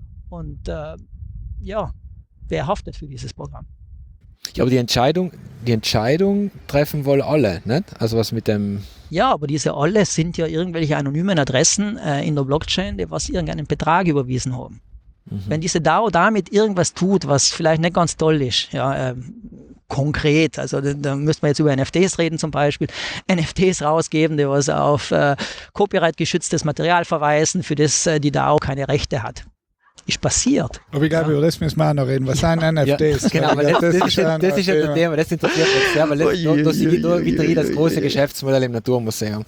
Und äh, ja, wer haftet für dieses Programm? Ja, aber die Entscheidung, die Entscheidung treffen wohl alle, nicht? Also was mit dem... Ja, aber diese alle sind ja irgendwelche anonymen Adressen äh, in der Blockchain, die was irgendeinen Betrag überwiesen haben. Mhm. Wenn diese D A O damit irgendwas tut, was vielleicht nicht ganz toll ist, ja, ähm, konkret, also da, da müsste man jetzt über N F Ts reden zum Beispiel, N F Ts rausgeben, die was auf äh, Copyright-geschütztes Material verweisen, für das äh, die D A O keine Rechte hat. Ist passiert. Aber ich glaube, ja. über das müssen wir auch noch reden. Was sind N F Ts? Ja, genau, aber das, das, das, ist ja, das ist ja das Thema, das interessiert uns sehr, weil das, da, da sehe ich da wieder das große Geschäftsmodell im Naturmuseum.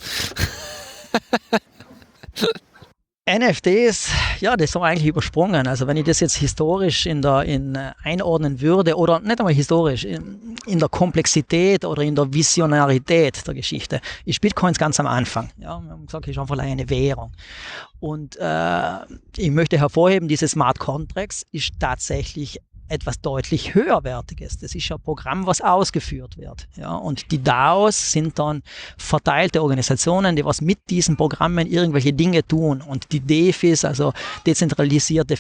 N F Ts, ja, das haben wir eigentlich übersprungen. Also wenn ich das jetzt historisch in der, in, einordnen würde, oder nicht einmal historisch, in, in der Komplexität oder in der Visionarität der Geschichte, ist Bitcoins ganz am Anfang. Ja, wir haben gesagt, es ist einfach eine Währung. Und äh, ich möchte hervorheben, diese Smart Contracts ist tatsächlich etwas deutlich höherwertiges. Das ist ja ein Programm, was ausgeführt wird. Ja, und die D A Os sind dann verteilte Organisationen, die was mit diesen Programmen irgendwelche Dinge tun. Und die D E F Is, also dezentralisierte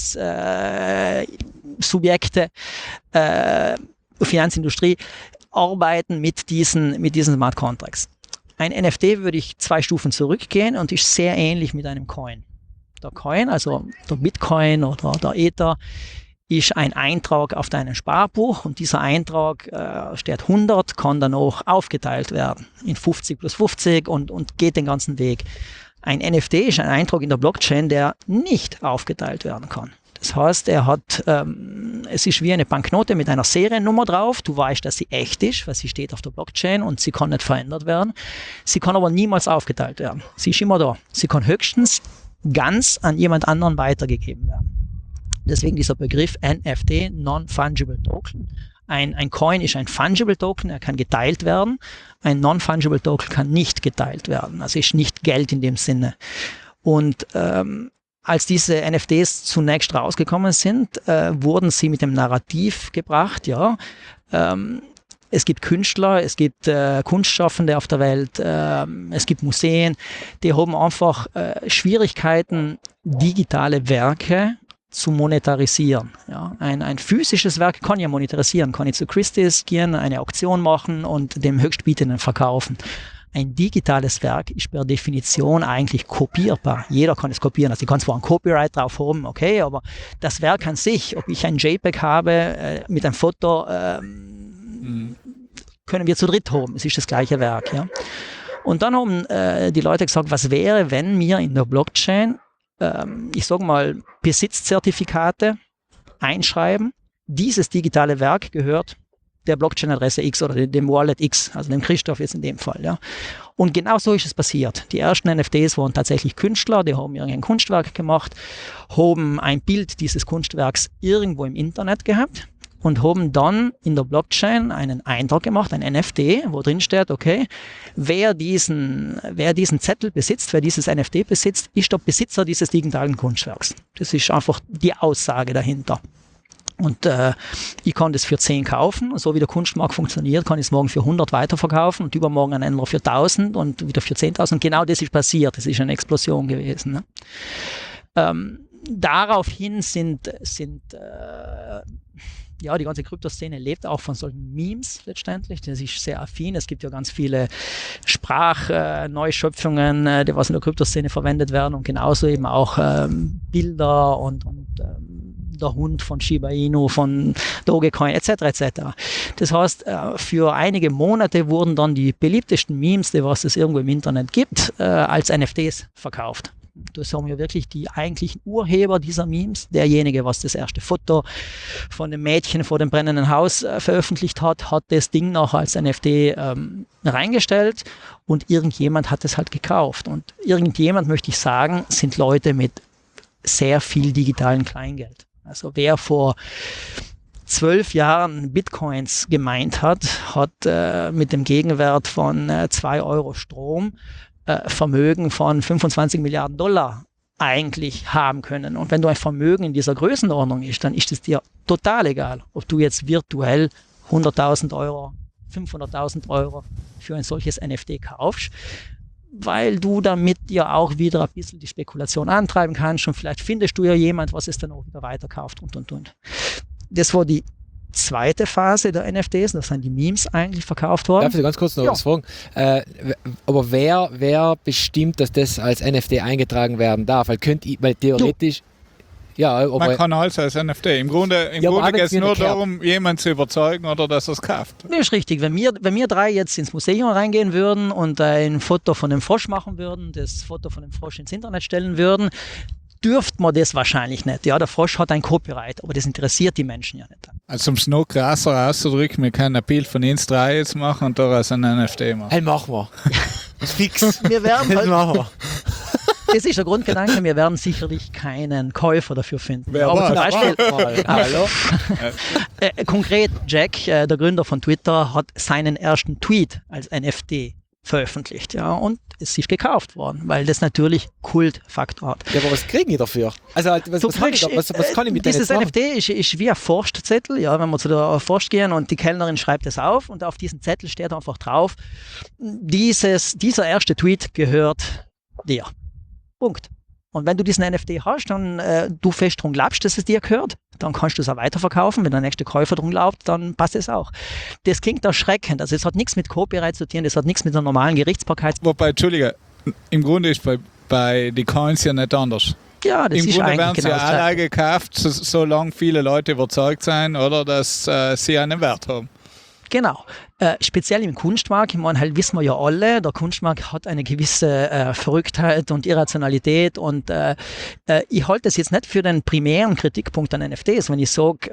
Finanzsubjekte, äh, äh, Finanzindustrie, arbeiten mit diesen, mit diesen Smart Contracts. Ein N F T würde ich zwei Stufen zurückgehen und ist sehr ähnlich mit einem Coin. Der Coin, also der Bitcoin oder der Ether, ist ein Eintrag auf deinem Sparbuch und dieser Eintrag äh, steht hundert, kann dann auch aufgeteilt werden in fünfzig plus fünfzig und, und geht den ganzen Weg. Ein N F T ist ein Eintrag in der Blockchain, der nicht aufgeteilt werden kann. Das heißt, er hat, ähm, es ist wie eine Banknote mit einer Seriennummer drauf. Du weißt, dass sie echt ist, weil sie steht auf der Blockchain und sie kann nicht verändert werden. Sie kann aber niemals aufgeteilt werden. Sie ist immer da. Sie kann höchstens ganz an jemand anderen weitergegeben werden. Deswegen dieser Begriff N F T, Non-Fungible Token. Ein, ein Coin ist ein Fungible Token, er kann geteilt werden. Ein Non-Fungible Token kann nicht geteilt werden, also ist nicht Geld in dem Sinne. Und ähm, als diese N F Ts zunächst rausgekommen sind, äh, wurden sie mit dem Narrativ gebracht, ja, ähm, es gibt Künstler, es gibt äh, Kunstschaffende auf der Welt, äh, es gibt Museen, die haben einfach äh, Schwierigkeiten, digitale Werke zu monetarisieren. Ja, ein, ein physisches Werk kann ja monetarisieren, kann ich zu Christie's gehen, eine Auktion machen und dem Höchstbietenden verkaufen. Ein digitales Werk ist per Definition eigentlich kopierbar. Jeder kann es kopieren. Also ich kann zwar ein Copyright drauf haben, okay, aber das Werk an sich, ob ich ein JPEG habe äh, mit einem Foto, äh, mhm. können wir zu dritt haben. Es ist das gleiche Werk. Ja. Und dann haben äh, die Leute gesagt, was wäre, wenn wir in der Blockchain ich sage mal, Besitzzertifikate einschreiben. Dieses digitale Werk gehört der Blockchain-Adresse X oder dem Wallet X, also dem Christoph jetzt in dem Fall. Ja. Und genau so ist es passiert. Die ersten N F Ts waren tatsächlich Künstler, die haben irgendein Kunstwerk gemacht, haben ein Bild dieses Kunstwerks irgendwo im Internet gehabt. und haben dann in der Blockchain einen Eintrag gemacht, ein N F T, wo drin steht, okay, wer diesen, wer diesen Zettel besitzt, wer dieses N F T besitzt, ist der Besitzer dieses digitalen Kunstwerks. Das ist einfach die Aussage dahinter. Und äh, ich kann das für zehn kaufen, so wie der Kunstmarkt funktioniert, kann ich es morgen für hundert weiterverkaufen und übermorgen einen anderer für tausend und wieder für zehntausend. Genau das ist passiert, das ist eine Explosion gewesen. Ne? Ähm, daraufhin sind, sind äh, ja, die ganze Kryptoszene lebt auch von solchen Memes letztendlich. Das ist sehr affin. Es gibt ja ganz viele Sprachneuschöpfungen, äh, die was in der Kryptoszene verwendet werden und genauso eben auch ähm, Bilder und, und ähm, der Hund von Shiba Inu, von Dogecoin et cetera et cetera. Das heißt, äh, für einige Monate wurden dann die beliebtesten Memes, die was es irgendwo im Internet gibt, äh, als N F Ts verkauft. Das haben ja wirklich die eigentlichen Urheber dieser Memes. Derjenige, was das erste Foto von dem Mädchen vor dem brennenden Haus äh, veröffentlicht hat, hat das Ding noch als N F T ähm, reingestellt und irgendjemand hat es halt gekauft. Und irgendjemand, möchte ich sagen, sind Leute mit sehr viel digitalen Kleingeld. Also wer vor zwölf Jahren Bitcoins gemeint hat, hat äh, mit dem Gegenwert von äh, zwei Euro Strom Vermögen von fünfundzwanzig Milliarden Dollar eigentlich haben können. Und wenn du ein Vermögen in dieser Größenordnung ist, dann ist es dir total egal, ob du jetzt virtuell hunderttausend Euro, fünfhunderttausend Euro für ein solches N F T kaufst, weil du damit ja auch wieder ein bisschen die Spekulation antreiben kannst und vielleicht findest du ja jemand, was es dann auch wieder weiterkauft und, und, und. Das war die zweite Phase der N F Ts, das sind die Memes eigentlich verkauft worden. Darf ich ganz kurz noch ja. was fragen? Äh, aber wer, wer bestimmt, dass das als N F T eingetragen werden darf? Weil, könnt ich, weil theoretisch... Du. Ja, aber man kann alles als N F T. Im Grunde, im ja, Grunde geht es nur darum, jemanden zu überzeugen oder dass er es kauft. Das ist richtig. Wenn wir, wenn wir drei jetzt ins Museum reingehen würden und ein Foto von dem Frosch machen würden, das Foto von dem Frosch ins Internet stellen würden, dürfte man das wahrscheinlich nicht. Ja, der Frosch hat ein Copyright, aber das interessiert die Menschen ja nicht. Also um es noch krasser auszudrücken, wir können ein Bild von uns drei jetzt machen und daraus ein N F T machen. Hey, machen wir. Das ist fix. Wir werden halt, machen wir. Das ist der Grundgedanke, wir werden sicherlich keinen Käufer dafür finden. Wer aber war? zum Beispiel, Mal. Hallo. äh, konkret, Jack, äh, der Gründer von Twitter, hat seinen ersten Tweet als N F T veröffentlicht, ja, und es ist gekauft worden, weil das natürlich Kultfaktor hat. Ja, aber was kriegen die dafür? Also, was, was, kann, ich, was, was kann ich mit Dieses N F T ist, ist wie ein Forstzettel, ja, wenn wir zu der Forst gehen und die Kellnerin schreibt es auf und auf diesem Zettel steht einfach drauf, dieses, dieser erste Tweet gehört dir. Punkt. Und wenn du diesen N F T hast, dann äh, du fest drum glaubst, dass es dir gehört, dann kannst du es auch weiterverkaufen. Wenn der nächste Käufer drum glaubt, dann passt es auch. Das klingt erschreckend. Also es hat nichts mit Copyright zu tun, das hat nichts mit der normalen Gerichtsbarkeit. Wobei, Entschuldige, im Grunde ist bei, bei den Coins ja nicht anders. Ja, das Im ist Grunde eigentlich werden sie genau ja alle gekauft, so, solange viele Leute überzeugt sein, oder, dass äh, sie einen Wert haben. Genau. Äh, speziell im Kunstmarkt, ich meine, halt wissen wir ja alle, der Kunstmarkt hat eine gewisse äh, Verrücktheit und Irrationalität und äh, äh, ich halte das jetzt nicht für den primären Kritikpunkt an N F Ts, wenn ich sage,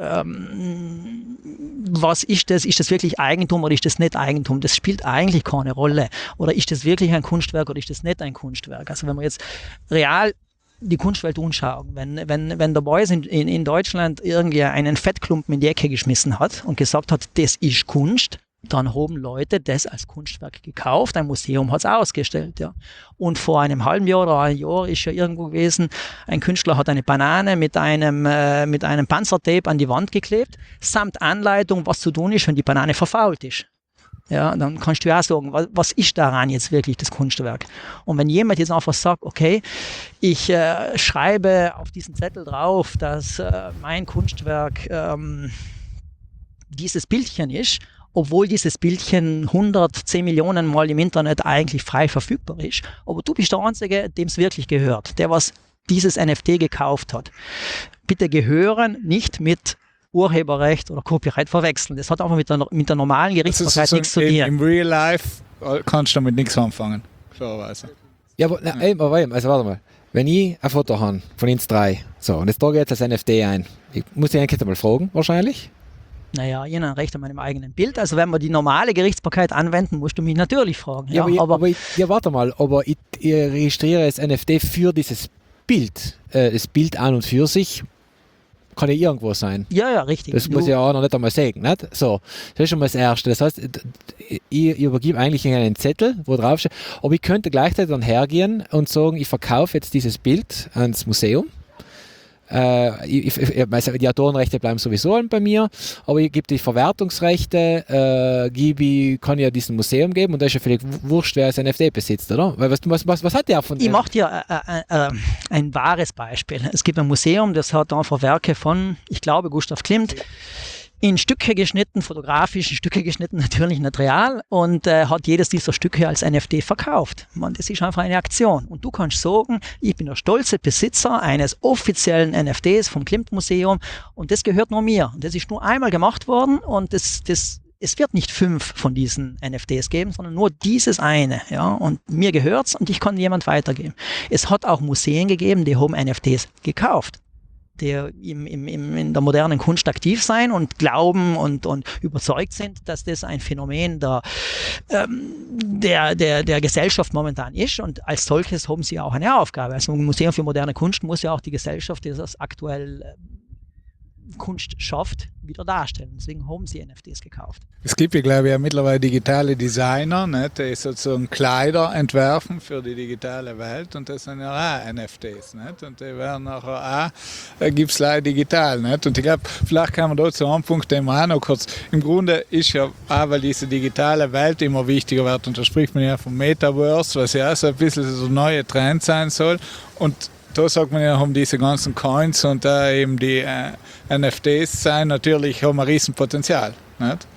ähm, was ist das, ist das wirklich Eigentum oder ist das nicht Eigentum? Das spielt eigentlich keine Rolle. Oder ist das wirklich ein Kunstwerk oder ist das nicht ein Kunstwerk? Also wenn man jetzt real die Kunstwelt anschauen. Wenn, wenn, wenn der Beuys in, in, in Deutschland irgendwie einen Fettklumpen in die Ecke geschmissen hat und gesagt hat, das ist Kunst, dann haben Leute das als Kunstwerk gekauft, ein Museum hat es ausgestellt. Ja. Und vor einem halben Jahr oder einem Jahr ist ja irgendwo gewesen, ein Künstler hat eine Banane mit einem, äh, mit einem Panzertape an die Wand geklebt, samt Anleitung, was zu tun ist, wenn die Banane verfault ist. Ja, dann kannst du ja auch sagen, was, was ist daran jetzt wirklich das Kunstwerk? Und wenn jemand jetzt einfach sagt, okay, ich äh, schreibe auf diesen Zettel drauf, dass äh, mein Kunstwerk ähm, dieses Bildchen ist, obwohl dieses Bildchen hundertzehn Millionen Mal im Internet eigentlich frei verfügbar ist, aber du bist der Einzige, dem es wirklich gehört, der was dieses N F T gekauft hat. Bitte gehören nicht mit Urheberrecht oder Copyright verwechseln. Das hat einfach mit der, mit der normalen Gerichtsbarkeit so nichts zu tun. Im Real Life kannst du damit nichts anfangen. Klarerweise. Ja, aber, na, ey, aber also warte mal. Wenn ich ein Foto habe von uns drei, so, und jetzt trage ich jetzt als N F T ein, ich muss dich eigentlich mal fragen, wahrscheinlich? Naja, ich habe ein Recht an meinem eigenen Bild. Also wenn wir die normale Gerichtsbarkeit anwenden, musst du mich natürlich fragen. Ja, ja, aber, ich, aber, aber ich, ja warte mal, aber ich, ich registriere das N F T für dieses Bild. Äh, das Bild an und für sich kann ja irgendwo sein. Ja, ja, richtig. Das du, muss ja auch noch nicht einmal sagen, nicht? So, das ist schon mal das Erste. Das heißt, ich, ich übergebe eigentlich einen Zettel, wo drauf steht, aber ich könnte gleichzeitig dann hergehen und sagen, ich verkaufe jetzt dieses Bild ans Museum. Äh, ich, ich, also die Autorenrechte bleiben sowieso bei mir, aber ich gebe die Verwertungsrechte, äh, gebe ich, kann ja diesem Museum geben und da ist ja völlig wurscht, wer es N F T besitzt, oder? Weil was, was, was, was hat der von Ich mache dir äh, äh, äh, ein wahres Beispiel. Es gibt ein Museum, das hat einfach Werke von, ich glaube, Gustav Klimt, in Stücke geschnitten, fotografisch, in Stücke geschnitten, natürlich nicht real, und äh, hat jedes dieser Stücke als N F T verkauft. Man, das ist einfach eine Aktion. Und du kannst sagen, ich bin der stolze Besitzer eines offiziellen N F Ts vom Klimt-Museum und das gehört nur mir. Und das ist nur einmal gemacht worden und das, das, es wird nicht fünf von diesen N F Ts geben, sondern nur dieses eine. Ja? Und mir gehört's und ich kann jemand weitergeben. Es hat auch Museen gegeben, die haben N F Ts gekauft, die im, im, im, in der modernen Kunst aktiv sein und glauben und, und überzeugt sind, dass das ein Phänomen der, ähm, der, der, der Gesellschaft momentan ist, und als solches haben sie auch eine Aufgabe. Also ein Museum für moderne Kunst muss ja auch die Gesellschaft, die das aktuell äh, Kunst schafft, wieder darstellen. Deswegen haben sie N F Ts gekauft. Es gibt ja, glaube ich, ja mittlerweile digitale Designer, nicht, die sozusagen Kleider entwerfen für die digitale Welt, und das sind ja auch N F Ts. Nicht? Und die werden nachher auch, äh, gibt es leider digital. Nicht? Und ich glaube, vielleicht kann man da zu einem Punkt, den wir auch noch kurz, im Grunde ist ja auch, weil diese digitale Welt immer wichtiger wird, und da spricht man ja vom Metaverse, was ja auch so ein bisschen so ein neuer Trend sein soll. Und da sagt man ja, haben diese ganzen Coins und äh, eben die äh, N F Ts sein, natürlich haben ein Riesenpotenzial. Nicht?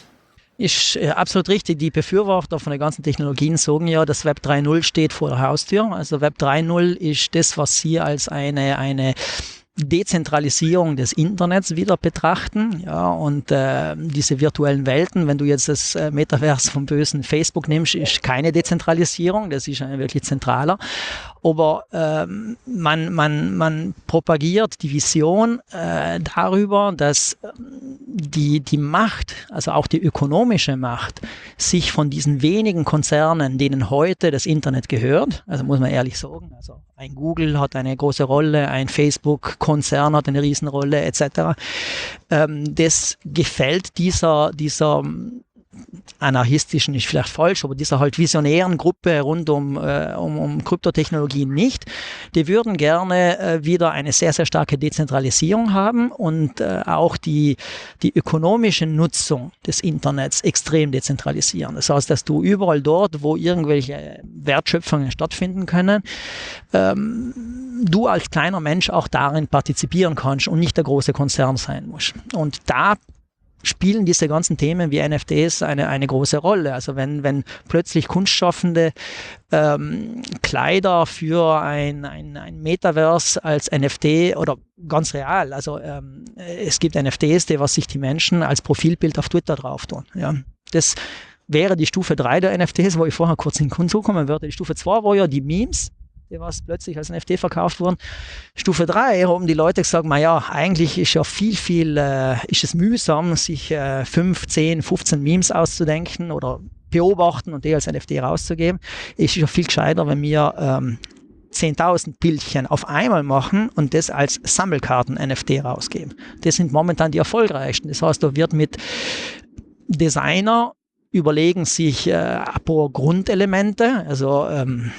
Ist äh, absolut richtig. Die Befürworter von den ganzen Technologien sagen ja, dass Web drei Punkt null steht vor der Haustür. Also Web drei Punkt null ist das, was sie als eine, eine Dezentralisierung des Internets wieder betrachten, ja, und äh, diese virtuellen Welten, wenn du jetzt das äh, Metaverse vom bösen Facebook nimmst, ist keine Dezentralisierung, das ist ein wirklich zentraler, aber ähm, man, man, man propagiert die Vision äh, darüber, dass die, die Macht, also auch die ökonomische Macht, sich von diesen wenigen Konzernen, denen heute das Internet gehört, also muss man ehrlich sagen, also ein Google hat eine große Rolle, ein Facebook-Konzern hat eine Riesenrolle, et cetera. Ähm, das gefällt dieser, dieser anarchistischen, ist vielleicht falsch, aber dieser halt visionären Gruppe rund um, äh, um, um Kryptotechnologien nicht. Die würden gerne äh, wieder eine sehr, sehr starke Dezentralisierung haben und äh, auch die, die ökonomische Nutzung des Internets extrem dezentralisieren. Das heißt, dass du überall dort, wo irgendwelche Wertschöpfungen stattfinden können, ähm, du als kleiner Mensch auch darin partizipieren kannst und nicht der große Konzern sein musst. Und da spielen diese ganzen Themen wie N F Ts eine, eine große Rolle. Also wenn, wenn plötzlich Kunstschaffende ähm, Kleider für ein, ein, ein Metaverse als N F T oder ganz real, also ähm, es gibt N F Ts, die was sich die Menschen als Profilbild auf Twitter drauf tun. Ja. Das wäre die Stufe drei der N F Ts, wo ich vorher kurz hinzukommen würde. Die Stufe zwei war ja die Memes, die was plötzlich als N F T verkauft wurden. Stufe drei haben die Leute gesagt, naja, eigentlich ist ja viel, viel, äh, ist es mühsam, sich äh, fünf, zehn, fünfzehn Memes auszudenken oder beobachten und die als N F T rauszugeben. Es ist ja viel gescheiter, wenn wir ähm, zehntausend Bildchen auf einmal machen und das als Sammelkarten-N F T rausgeben. Das sind momentan die erfolgreichsten. Das heißt, da wird mit Designer überlegen sich äh, ein paar Grundelemente, also ähm,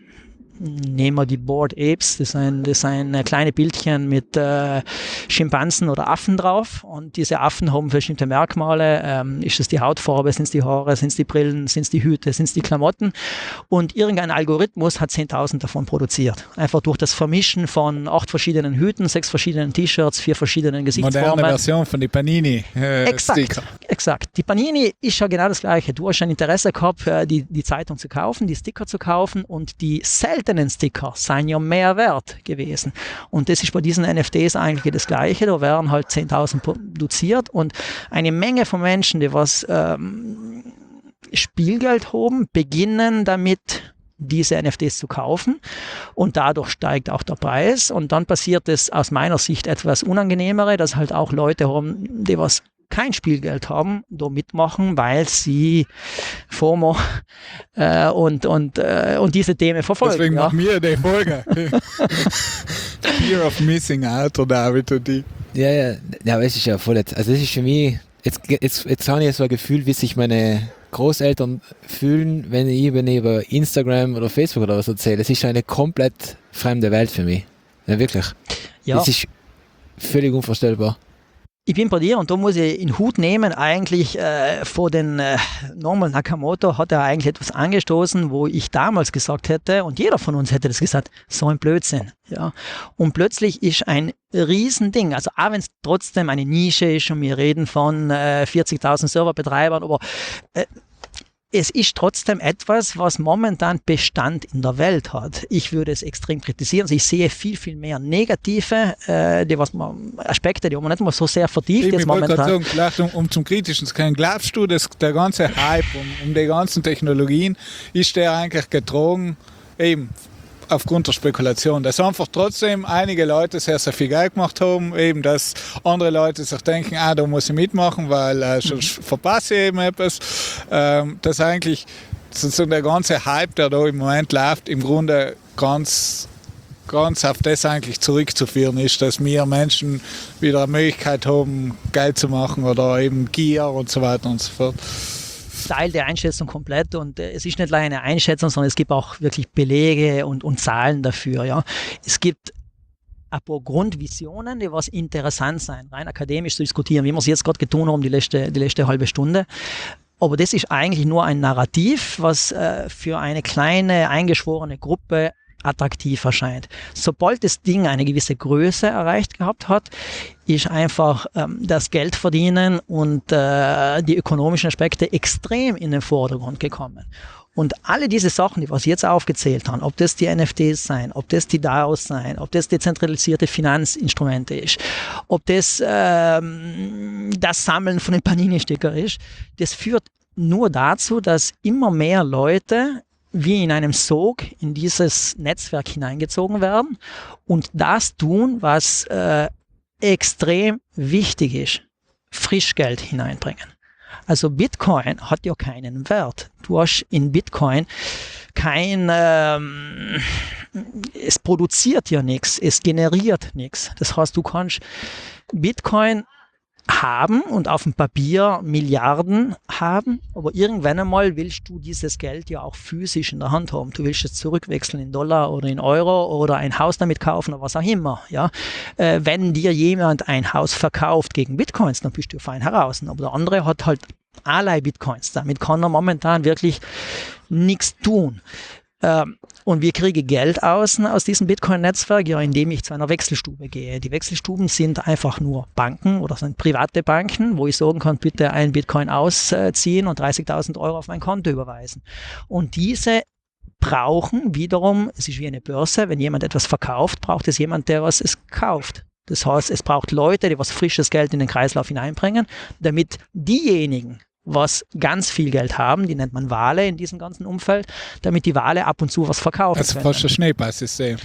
nehmen wir die Bored Apes, das sind, das sind kleine Bildchen mit äh, Schimpansen oder Affen drauf, und diese Affen haben bestimmte Merkmale, ähm, ist es die Hautfarbe, sind es die Haare, sind es die Brillen, sind es die Hüte, sind es die Klamotten, und irgendein Algorithmus hat zehntausend davon produziert. Einfach durch das Vermischen von acht verschiedenen Hüten, sechs verschiedenen T-Shirts, vier verschiedenen Gesichtsformen. Moderne Version von die Panini äh, exakt, Sticker. Exakt. Die Panini ist ja genau das Gleiche. Du hast ein Interesse gehabt, die, die Zeitung zu kaufen, die Sticker zu kaufen, und die seltenen Sticker seien ja mehr wert gewesen. Und das ist bei diesen N F Ts eigentlich das Gleiche. Da werden halt zehntausend produziert, und eine Menge von Menschen, die was ähm, Spielgeld haben, beginnen damit, diese N F Ts zu kaufen, und dadurch steigt auch der Preis, und dann passiert es aus meiner Sicht etwas Unangenehmere, dass halt auch Leute haben, die was kein Spielgeld haben, da mitmachen, weil sie FOMO äh, und, und, äh, und diese Themen verfolgen. Deswegen ja. machen wir die Folge. Fear of Missing Out, oder David und die. Ja, ja, ja, aber es ist ja voll jetzt, also das ist für mich, jetzt, jetzt, jetzt habe ich so ein Gefühl, wie sich meine Großeltern fühlen, wenn ich, wenn ich über Instagram oder Facebook oder was erzähle. Das ist eine komplett fremde Welt für mich. Ja, wirklich. Ja. Das ist völlig unvorstellbar. Ich bin bei dir und da muss ich in Hut nehmen, eigentlich äh, vor den äh, Norman Nakamoto hat er eigentlich etwas angestoßen, wo ich damals gesagt hätte und jeder von uns hätte das gesagt, so ein Blödsinn. Ja. Und plötzlich ist ein Riesending, also auch wenn es trotzdem eine Nische ist und wir reden von äh, vierzigtausend Serverbetreibern, aber äh, es ist trotzdem etwas, was momentan Bestand in der Welt hat. Ich würde es extrem kritisieren. Also ich sehe viel, viel mehr negative äh, die, was man, Aspekte, die man nicht mal so sehr vertieft ich jetzt momentan. Sagen, vielleicht um, um zum Kritischen zu können, glaubst du, dass der ganze Hype um, um die ganzen Technologien, ist der eigentlich getragen, eben aufgrund der Spekulation, dass einfach trotzdem einige Leute sehr, sehr viel Geld gemacht haben, eben, dass andere Leute sich denken, ah, da muss ich mitmachen, weil äh, sonst mhm. verpasse ich eben etwas. Ähm, dass eigentlich sozusagen der ganze Hype, der da im Moment läuft, im Grunde ganz, ganz auf das eigentlich zurückzuführen ist, dass wir Menschen wieder eine Möglichkeit haben, Geld zu machen oder eben Gier und so weiter und so fort. Teil der Einschätzung komplett und äh, es ist nicht nur eine Einschätzung, sondern es gibt auch wirklich Belege und, und Zahlen dafür. Ja. Es gibt ein paar Grundvisionen, die was interessant sein, rein akademisch zu diskutieren, wie wir es jetzt gerade getan haben, die letzte, die letzte halbe Stunde. Aber das ist eigentlich nur ein Narrativ, was äh, für eine kleine, eingeschworene Gruppe attraktiv erscheint. Sobald das Ding eine gewisse Größe erreicht gehabt hat, ist einfach ähm, das Geldverdienen und äh, die ökonomischen Aspekte extrem in den Vordergrund gekommen. Und alle diese Sachen, die was jetzt aufgezählt haben, ob das die N F Ts sein, ob das die DAOs sein, ob das dezentralisierte Finanzinstrumente ist, ob das ähm, das Sammeln von den Panini-Sticker ist, das führt nur dazu, dass immer mehr Leute wie in einem Sog in dieses Netzwerk hineingezogen werden und das tun, was äh, extrem wichtig ist, Frischgeld hineinbringen. Also Bitcoin hat ja keinen Wert. Du hast in Bitcoin kein, ähm, es produziert ja nichts, es generiert nichts. Das heißt, du kannst Bitcoin haben und auf dem Papier Milliarden haben, aber irgendwann einmal willst du dieses Geld ja auch physisch in der Hand haben. Du willst es zurückwechseln in Dollar oder in Euro oder ein Haus damit kaufen oder was auch immer. Ja? Äh, wenn dir jemand ein Haus verkauft gegen Bitcoins, dann bist du fein heraus. Aber der andere hat halt allerlei Bitcoins. Damit kann er momentan wirklich nichts tun. Ähm, und wir kriegen Geld außen aus diesem Bitcoin-Netzwerk, ja, indem ich zu einer Wechselstube gehe. Die Wechselstuben sind einfach nur Banken oder sind private Banken, wo ich sagen kann, bitte ein Bitcoin ausziehen und dreißigtausend Euro auf mein Konto überweisen. Und diese brauchen wiederum, es ist wie eine Börse, wenn jemand etwas verkauft, braucht es jemand, der was es kauft. Das heißt, es braucht Leute, die was frisches Geld in den Kreislauf hineinbringen, damit diejenigen, was ganz viel Geld haben, die nennt man Wale in diesem ganzen Umfeld, damit die Wale ab und zu was verkaufen also können. Also fast ein Schneeballsystem.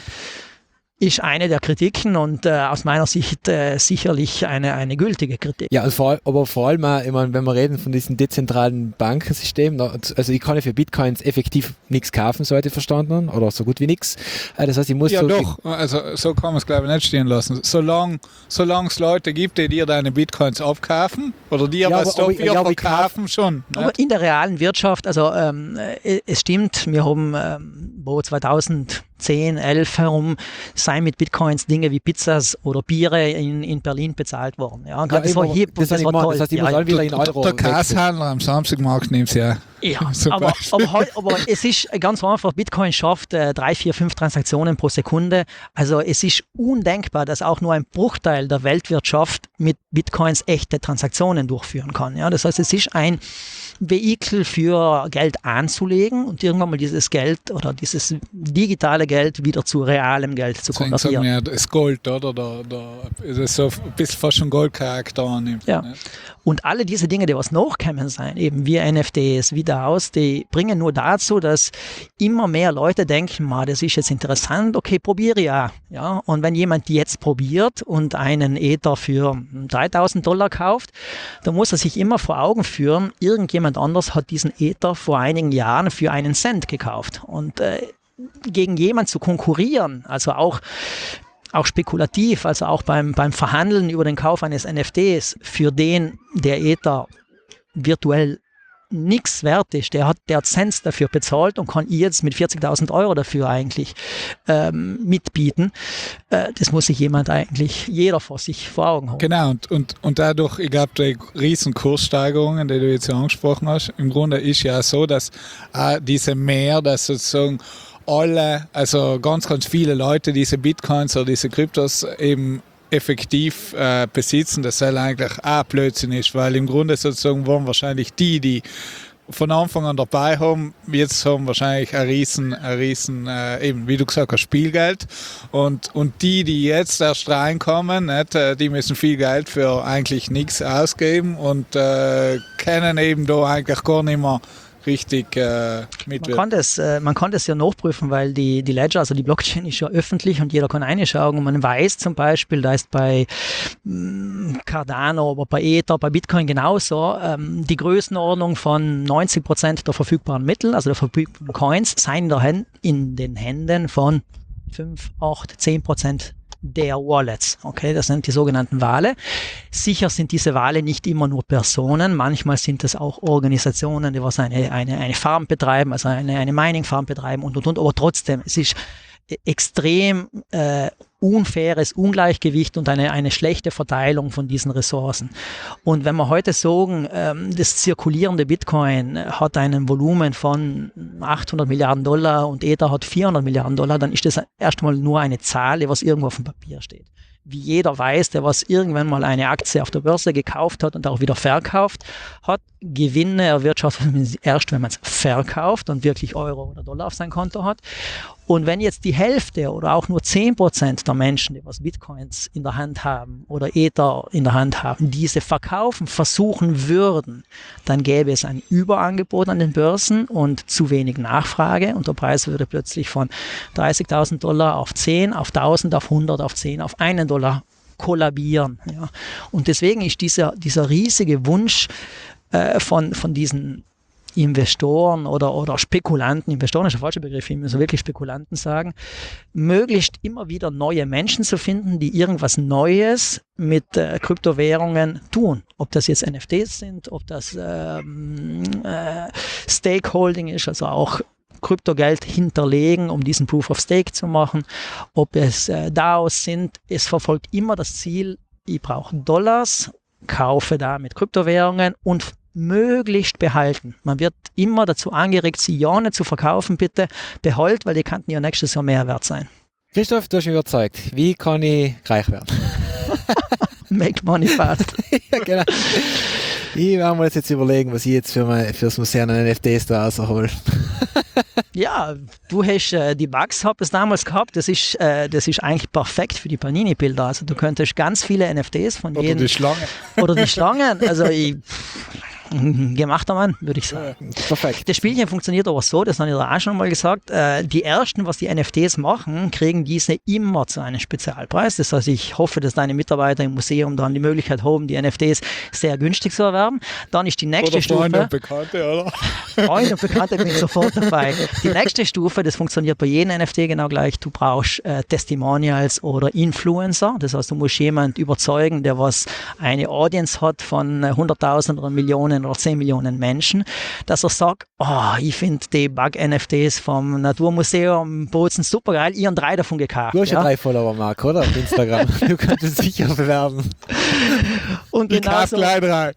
Ist eine der Kritiken und äh, aus meiner Sicht äh, sicherlich eine, eine gültige Kritik. Ja, also vor, aber vor allem, ich meine, wenn wir reden von diesem dezentralen Bankensystem, also ich kann ja für Bitcoins effektiv nichts kaufen, so hätte ich verstanden, oder so gut wie nichts. Das heißt, ich muss ja so doch, also so kann man es glaube ich nicht stehen lassen. Solange solange es Leute gibt, die dir deine Bitcoins abkaufen oder dir ja, was dafür ja, verkaufen, schon. Aber nicht? In der realen Wirtschaft, also ähm, es stimmt, wir haben ähm, wo zweitausendzehn, elf herum sei mit Bitcoins Dinge wie Pizzas oder Biere in, in Berlin bezahlt worden. Ja, ja, das war hip und das, das war toll. Das heißt, ich muss ja, wieder in Euro der Kasshändler am Samstagmarkt nimmt es ja. Ja, aber, aber, aber es ist ganz einfach, Bitcoin schafft äh, drei, vier, fünf Transaktionen pro Sekunde. Also es ist undenkbar, dass auch nur ein Bruchteil der Weltwirtschaft mit Bitcoins echte Transaktionen durchführen kann. Ja, das heißt, es ist ein Vehikel für Geld anzulegen und irgendwann mal dieses Geld oder dieses digitale Geld wieder zu realem Geld zu konvertieren. Ja, das Gold, oder? Da, da, das ist so ein bisschen fast schon Goldcharakter annimmt. Ja. Ne? Und alle diese Dinge, die was nachkommen sein, eben wie N F Ts, wie DAOs, die bringen nur dazu, dass immer mehr Leute denken, ma, das ist jetzt interessant, okay, probiere ja. ja. Und wenn jemand jetzt probiert und einen Ether für dreitausend Dollar kauft, dann muss er sich immer vor Augen führen, irgendjemand anders hat diesen Ether vor einigen Jahren für einen Cent gekauft. Und äh, gegen jemand zu konkurrieren, also auch auch spekulativ, also auch beim, beim Verhandeln über den Kauf eines N F Ts, für den der Ether virtuell nichts wert ist, der hat, der hat Cents dafür bezahlt und kann jetzt mit vierzigtausend Euro dafür eigentlich ähm, mitbieten. Äh, das muss sich jemand eigentlich, jeder vor sich vor Augen haben. Genau, und, und, und dadurch, ich glaube, die riesen Kurssteigerungen, die du jetzt angesprochen hast, im Grunde ist ja so, dass äh, diese mehr, dass sozusagen alle, also ganz, ganz viele Leute diese Bitcoins oder diese Kryptos eben effektiv äh, besitzen, das soll eigentlich auch Blödsinn ist, weil im Grunde sozusagen waren wahrscheinlich die, die von Anfang an dabei haben, jetzt haben wahrscheinlich ein riesen, ein riesen äh, eben, wie du gesagt hast, Spielgeld und, und die, die jetzt erst reinkommen, nicht, äh, die müssen viel Geld für eigentlich nichts ausgeben und äh, können eben da eigentlich gar nicht mehr richtig äh, mitwirken. Man kann das, äh, man kann das ja nachprüfen, weil die, die Ledger, also die Blockchain ist ja öffentlich und jeder kann reinschauen und man weiß zum Beispiel, da ist bei mh, Cardano, aber bei Ether, bei Bitcoin genauso, ähm, die Größenordnung von neunzig Prozent der verfügbaren Mittel, also der verfügbaren Coins, seien in, der Hand, in den Händen von fünf, acht, zehn Prozent der Wallets. Okay, das sind die sogenannten Wale. Sicher sind diese Wale nicht immer nur Personen, manchmal sind es auch Organisationen, die was eine, eine, eine Farm betreiben, also eine, eine Mining-Farm betreiben und, und, und, aber trotzdem, es ist extrem äh, unfaires Ungleichgewicht und eine, eine schlechte Verteilung von diesen Ressourcen. Und wenn wir heute sagen, ähm, das zirkulierende Bitcoin hat einen Volumen von achthundert Milliarden Dollar und Ether hat vierhundert Milliarden Dollar, dann ist das erstmal nur eine Zahl, die was irgendwo auf dem Papier steht. Wie jeder weiß, der was irgendwann mal eine Aktie auf der Börse gekauft hat und auch wieder verkauft hat, Gewinne erwirtschaftet man erst, wenn man es verkauft und wirklich Euro oder Dollar auf sein Konto hat. Und wenn jetzt die Hälfte oder auch nur zehn Prozent der Menschen, die was Bitcoins in der Hand haben oder Ether in der Hand haben, diese verkaufen, versuchen würden, dann gäbe es ein Überangebot an den Börsen und zu wenig Nachfrage und der Preis würde plötzlich von dreißigtausend Dollar auf zehn, auf tausend, auf hundert, auf zehn, auf einen Dollar kollabieren. Ja. Und deswegen ist dieser, dieser riesige Wunsch äh, von, von diesen Investoren oder, oder Spekulanten, Investoren ist der falsche Begriff, ich muss wirklich Spekulanten sagen, möglichst immer wieder neue Menschen zu finden, die irgendwas Neues mit äh, Kryptowährungen tun. Ob das jetzt N F Ts sind, ob das ähm, äh, Stakeholding ist, also auch Kryptogeld hinterlegen, um diesen Proof of Stake zu machen, ob es äh, D A Os sind. Es verfolgt immer das Ziel, ich brauche Dollars, kaufe da mit Kryptowährungen und möglichst behalten. Man wird immer dazu angeregt, sie ja nicht zu verkaufen, bitte behalt, weil die könnten ja nächstes Jahr mehr wert sein. Christoph, du hast mich überzeugt. Wie kann ich reich werden? Make money fast. Ja, genau. Ich werde mir jetzt überlegen, was ich jetzt für, mein, für das Museum an N F Ts da raushole. Ja, du hast äh, die Bugs Hub es damals gehabt, das ist, äh, das ist eigentlich perfekt für die Panini-Bilder. Also du könntest ganz viele N F Ts von jedem... Oder die Schlange. Oder die Schlangen. Also ich... Gemachter Mann, würde ich sagen. Perfekt. Das Spielchen funktioniert aber so, das habe ich da auch schon mal gesagt, äh, die ersten, was die N F Ts machen, kriegen diese immer zu einem Spezialpreis. Das heißt, ich hoffe, dass deine Mitarbeiter im Museum dann die Möglichkeit haben, die N F Ts sehr günstig zu erwerben. Dann ist die nächste oder Stufe... Freunde und Bekannte, oder? Freunde und Bekannte bin ich sofort dabei. Die nächste Stufe, das funktioniert bei jedem N F T genau gleich, du brauchst äh, Testimonials oder Influencer. Das heißt, du musst jemanden überzeugen, der was eine Audience hat von äh, hunderttausend oder Millionen oder zehn Millionen Menschen, dass er sagt, oh, ich finde die Bug-N F Ts vom Naturmuseum Bozen super geil, ich habe drei davon gekauft. Du hast ja, ja? drei Follower, Marc, oder? Auf Instagram. Du könntest sicher bewerben. Und Ich genau kauf so, gleich drei.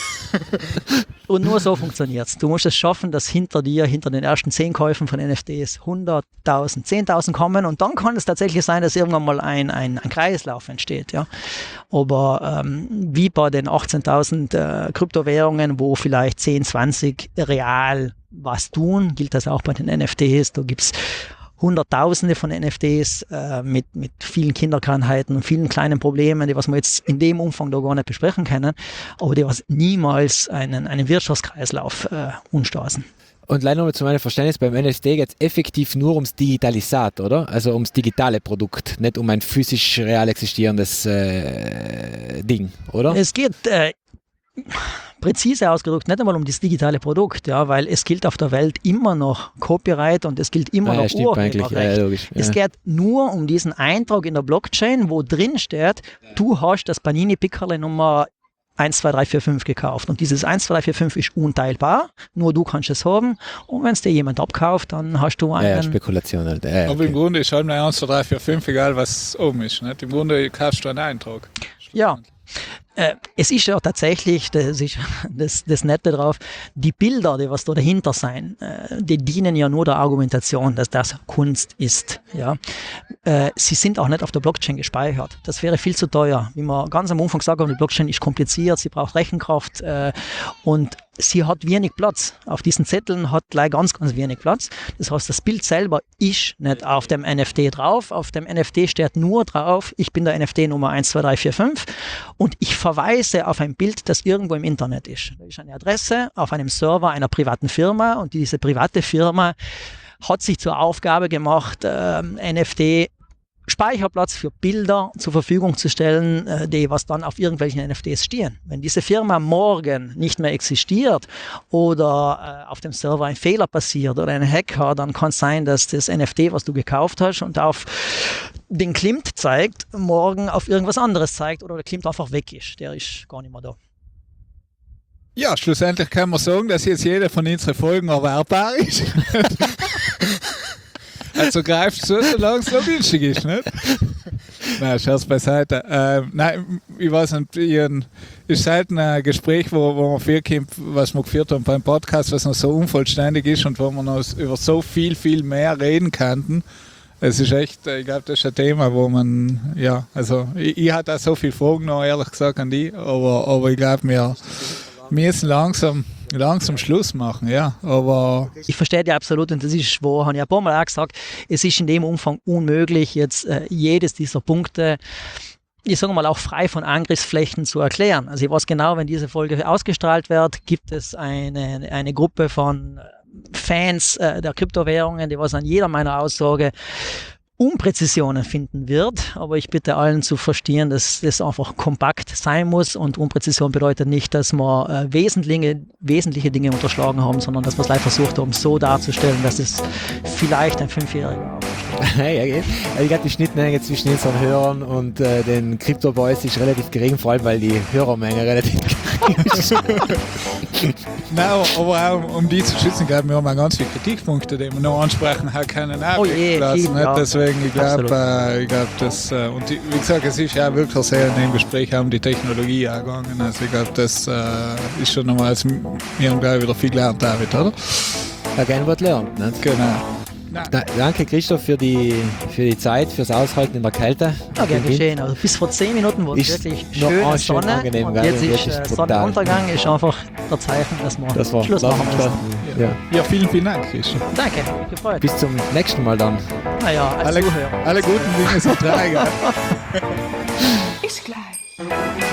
und nur so funktioniert es. Du musst es schaffen, dass hinter dir, hinter den ersten zehn Käufen von N F Ts hunderttausend, zehntausend kommen und dann kann es tatsächlich sein, dass irgendwann mal ein, ein, ein Kreislauf entsteht. Ja? Aber ähm, wie bei den achtzehntausend äh, Kryptowährungen, wo vielleicht zehn, zwanzig real was tun, gilt das auch bei den N F Ts. Da gibt es Hunderttausende von N F Ts äh, mit, mit vielen Kinderkrankheiten und vielen kleinen Problemen, die was wir jetzt in dem Umfang da gar nicht besprechen können, aber die was niemals einen, einen Wirtschaftskreislauf äh, umstoßen. Und leider nochmal zu meinem Verständnis, beim N F T geht es effektiv nur ums Digitalisat, oder? Also ums digitale Produkt, nicht um ein physisch real existierendes äh, Ding, oder? Es geht... Äh, präzise ausgedrückt, nicht einmal um das digitale Produkt, ja, weil es gilt auf der Welt immer noch Copyright und es gilt immer Ah, ja, noch stimmt eigentlich. Urheberrecht. Ja, logisch. Es Ja. geht nur um diesen Eintrag in der Blockchain, wo drin steht, du hast das Panini-Pickerle Nummer eins, zwei, drei, vier, fünf gekauft. Und dieses eins, zwei, drei, vier, fünf ist unteilbar, nur du kannst es haben. Und wenn es dir jemand abkauft, dann hast du einen... Ja, ja, Spekulation halt. Ja, ja, Aber im okay. Grunde ist halt eine eins, zwei, drei, vier, fünf, egal was oben ist. Nicht? Im Grunde kaufst du einen Eintrag. Ja, äh, es ist ja tatsächlich, das ist das, das Nette drauf, die Bilder, die was da dahinter sein, äh, die dienen ja nur der Argumentation, dass das Kunst ist. Ja, äh, sie sind auch nicht auf der Blockchain gespeichert. Das wäre viel zu teuer. Wie wir ganz am Anfang gesagt haben, die Blockchain ist kompliziert, sie braucht Rechenkraft äh, und sie hat wenig Platz. Auf diesen Zetteln hat gleich ganz, ganz wenig Platz. Das heißt, das Bild selber ist nicht auf dem N F T drauf. Auf dem N F T steht nur drauf, ich bin der N F T Nummer eins, zwei, drei, vier, fünf und ich verweise auf ein Bild, das irgendwo im Internet ist. Da ist eine Adresse auf einem Server einer privaten Firma und diese private Firma hat sich zur Aufgabe gemacht, ähm, N F T Speicherplatz für Bilder zur Verfügung zu stellen, äh, die was dann auf irgendwelchen N F Ts stehen. Wenn diese Firma morgen nicht mehr existiert oder äh, auf dem Server ein Fehler passiert oder ein Hacker, dann kann es sein, dass das N F T, was du gekauft hast und auf den Klimt zeigt, morgen auf irgendwas anderes zeigt oder der Klimt einfach weg ist. Der ist gar nicht mehr da. Ja, schlussendlich kann man sagen, dass jetzt jede von unseren Folgen erwerbbar ist. Also greift zu, solange es noch günstig ist, nicht? Nein, Scherz beiseite. Ähm, nein, ich weiß nicht, es ist selten ein Gespräch, wo, wo man viel kommt, was wir geführt haben beim Podcast, was noch so unvollständig ist und wo man noch über so viel, viel mehr reden kann. Es ist echt, ich glaube, das ist ein Thema, wo man, ja, also ich, ich hatte auch so viele Fragen noch, ehrlich gesagt, an die, aber, aber ich glaube, wir müssen langsam langsam Schluss machen, ja, aber... Ich verstehe dich absolut und das ist, wo habe ich ein paar Mal auch gesagt, es ist in dem Umfang unmöglich, jetzt äh, jedes dieser Punkte, ich sage mal, auch frei von Angriffsflächen zu erklären. Also ich weiß genau, wenn diese Folge ausgestrahlt wird, gibt es eine, eine Gruppe von Fans äh, der Kryptowährungen, die was an jeder meiner Aussage Unpräzisionen finden wird, aber ich bitte allen zu verstehen, dass das einfach kompakt sein muss und Unpräzision bedeutet nicht, dass wir äh, wesentliche, wesentliche Dinge unterschlagen haben, sondern dass wir es leider versucht haben, so darzustellen, dass es vielleicht ein Fünfjähriger auch versteht. Ja, ja. Also ich glaube, die Schnittmenge zwischen unseren Hörern und äh, den Crypto Boys ist relativ gering, vor allem weil die Hörermenge relativ gering ist. Nein, aber auch um die zu schützen, glaube ich, wir haben auch ganz viele Kritikpunkte, die wir noch ansprechen können. Oh je, viel, ja. Deswegen, ich glaube, äh, ich glaub, das, äh, und die, wie gesagt, es ist ja wirklich sehr in dem Gespräch auch um die Technologie angegangen. Also ich glaube, das äh, ist schon nochmal, wir haben, glaube ich, wieder viel gelernt, David, oder? Ja, gerne was lernt, nicht? Genau. Da, danke Christoph für die, für die Zeit, fürs Aushalten in der Kälte. Ja, gern geschehen. Also bis vor zehn Minuten war es Ist wirklich noch schöne schön Sonne angenehm, und gell? jetzt ist Wirklich äh, brutal. Sonnenuntergang, ist einfach der Zeichen, dass wir Das war Schluss machen müssen. Ja. Ja. Ja, vielen, vielen Dank, Christian. Danke, gefreut. Bis zum nächsten Mal dann. Naja, als Alle, Zuhörer. alle guten Dinge sind drei, gell? Ist gleich.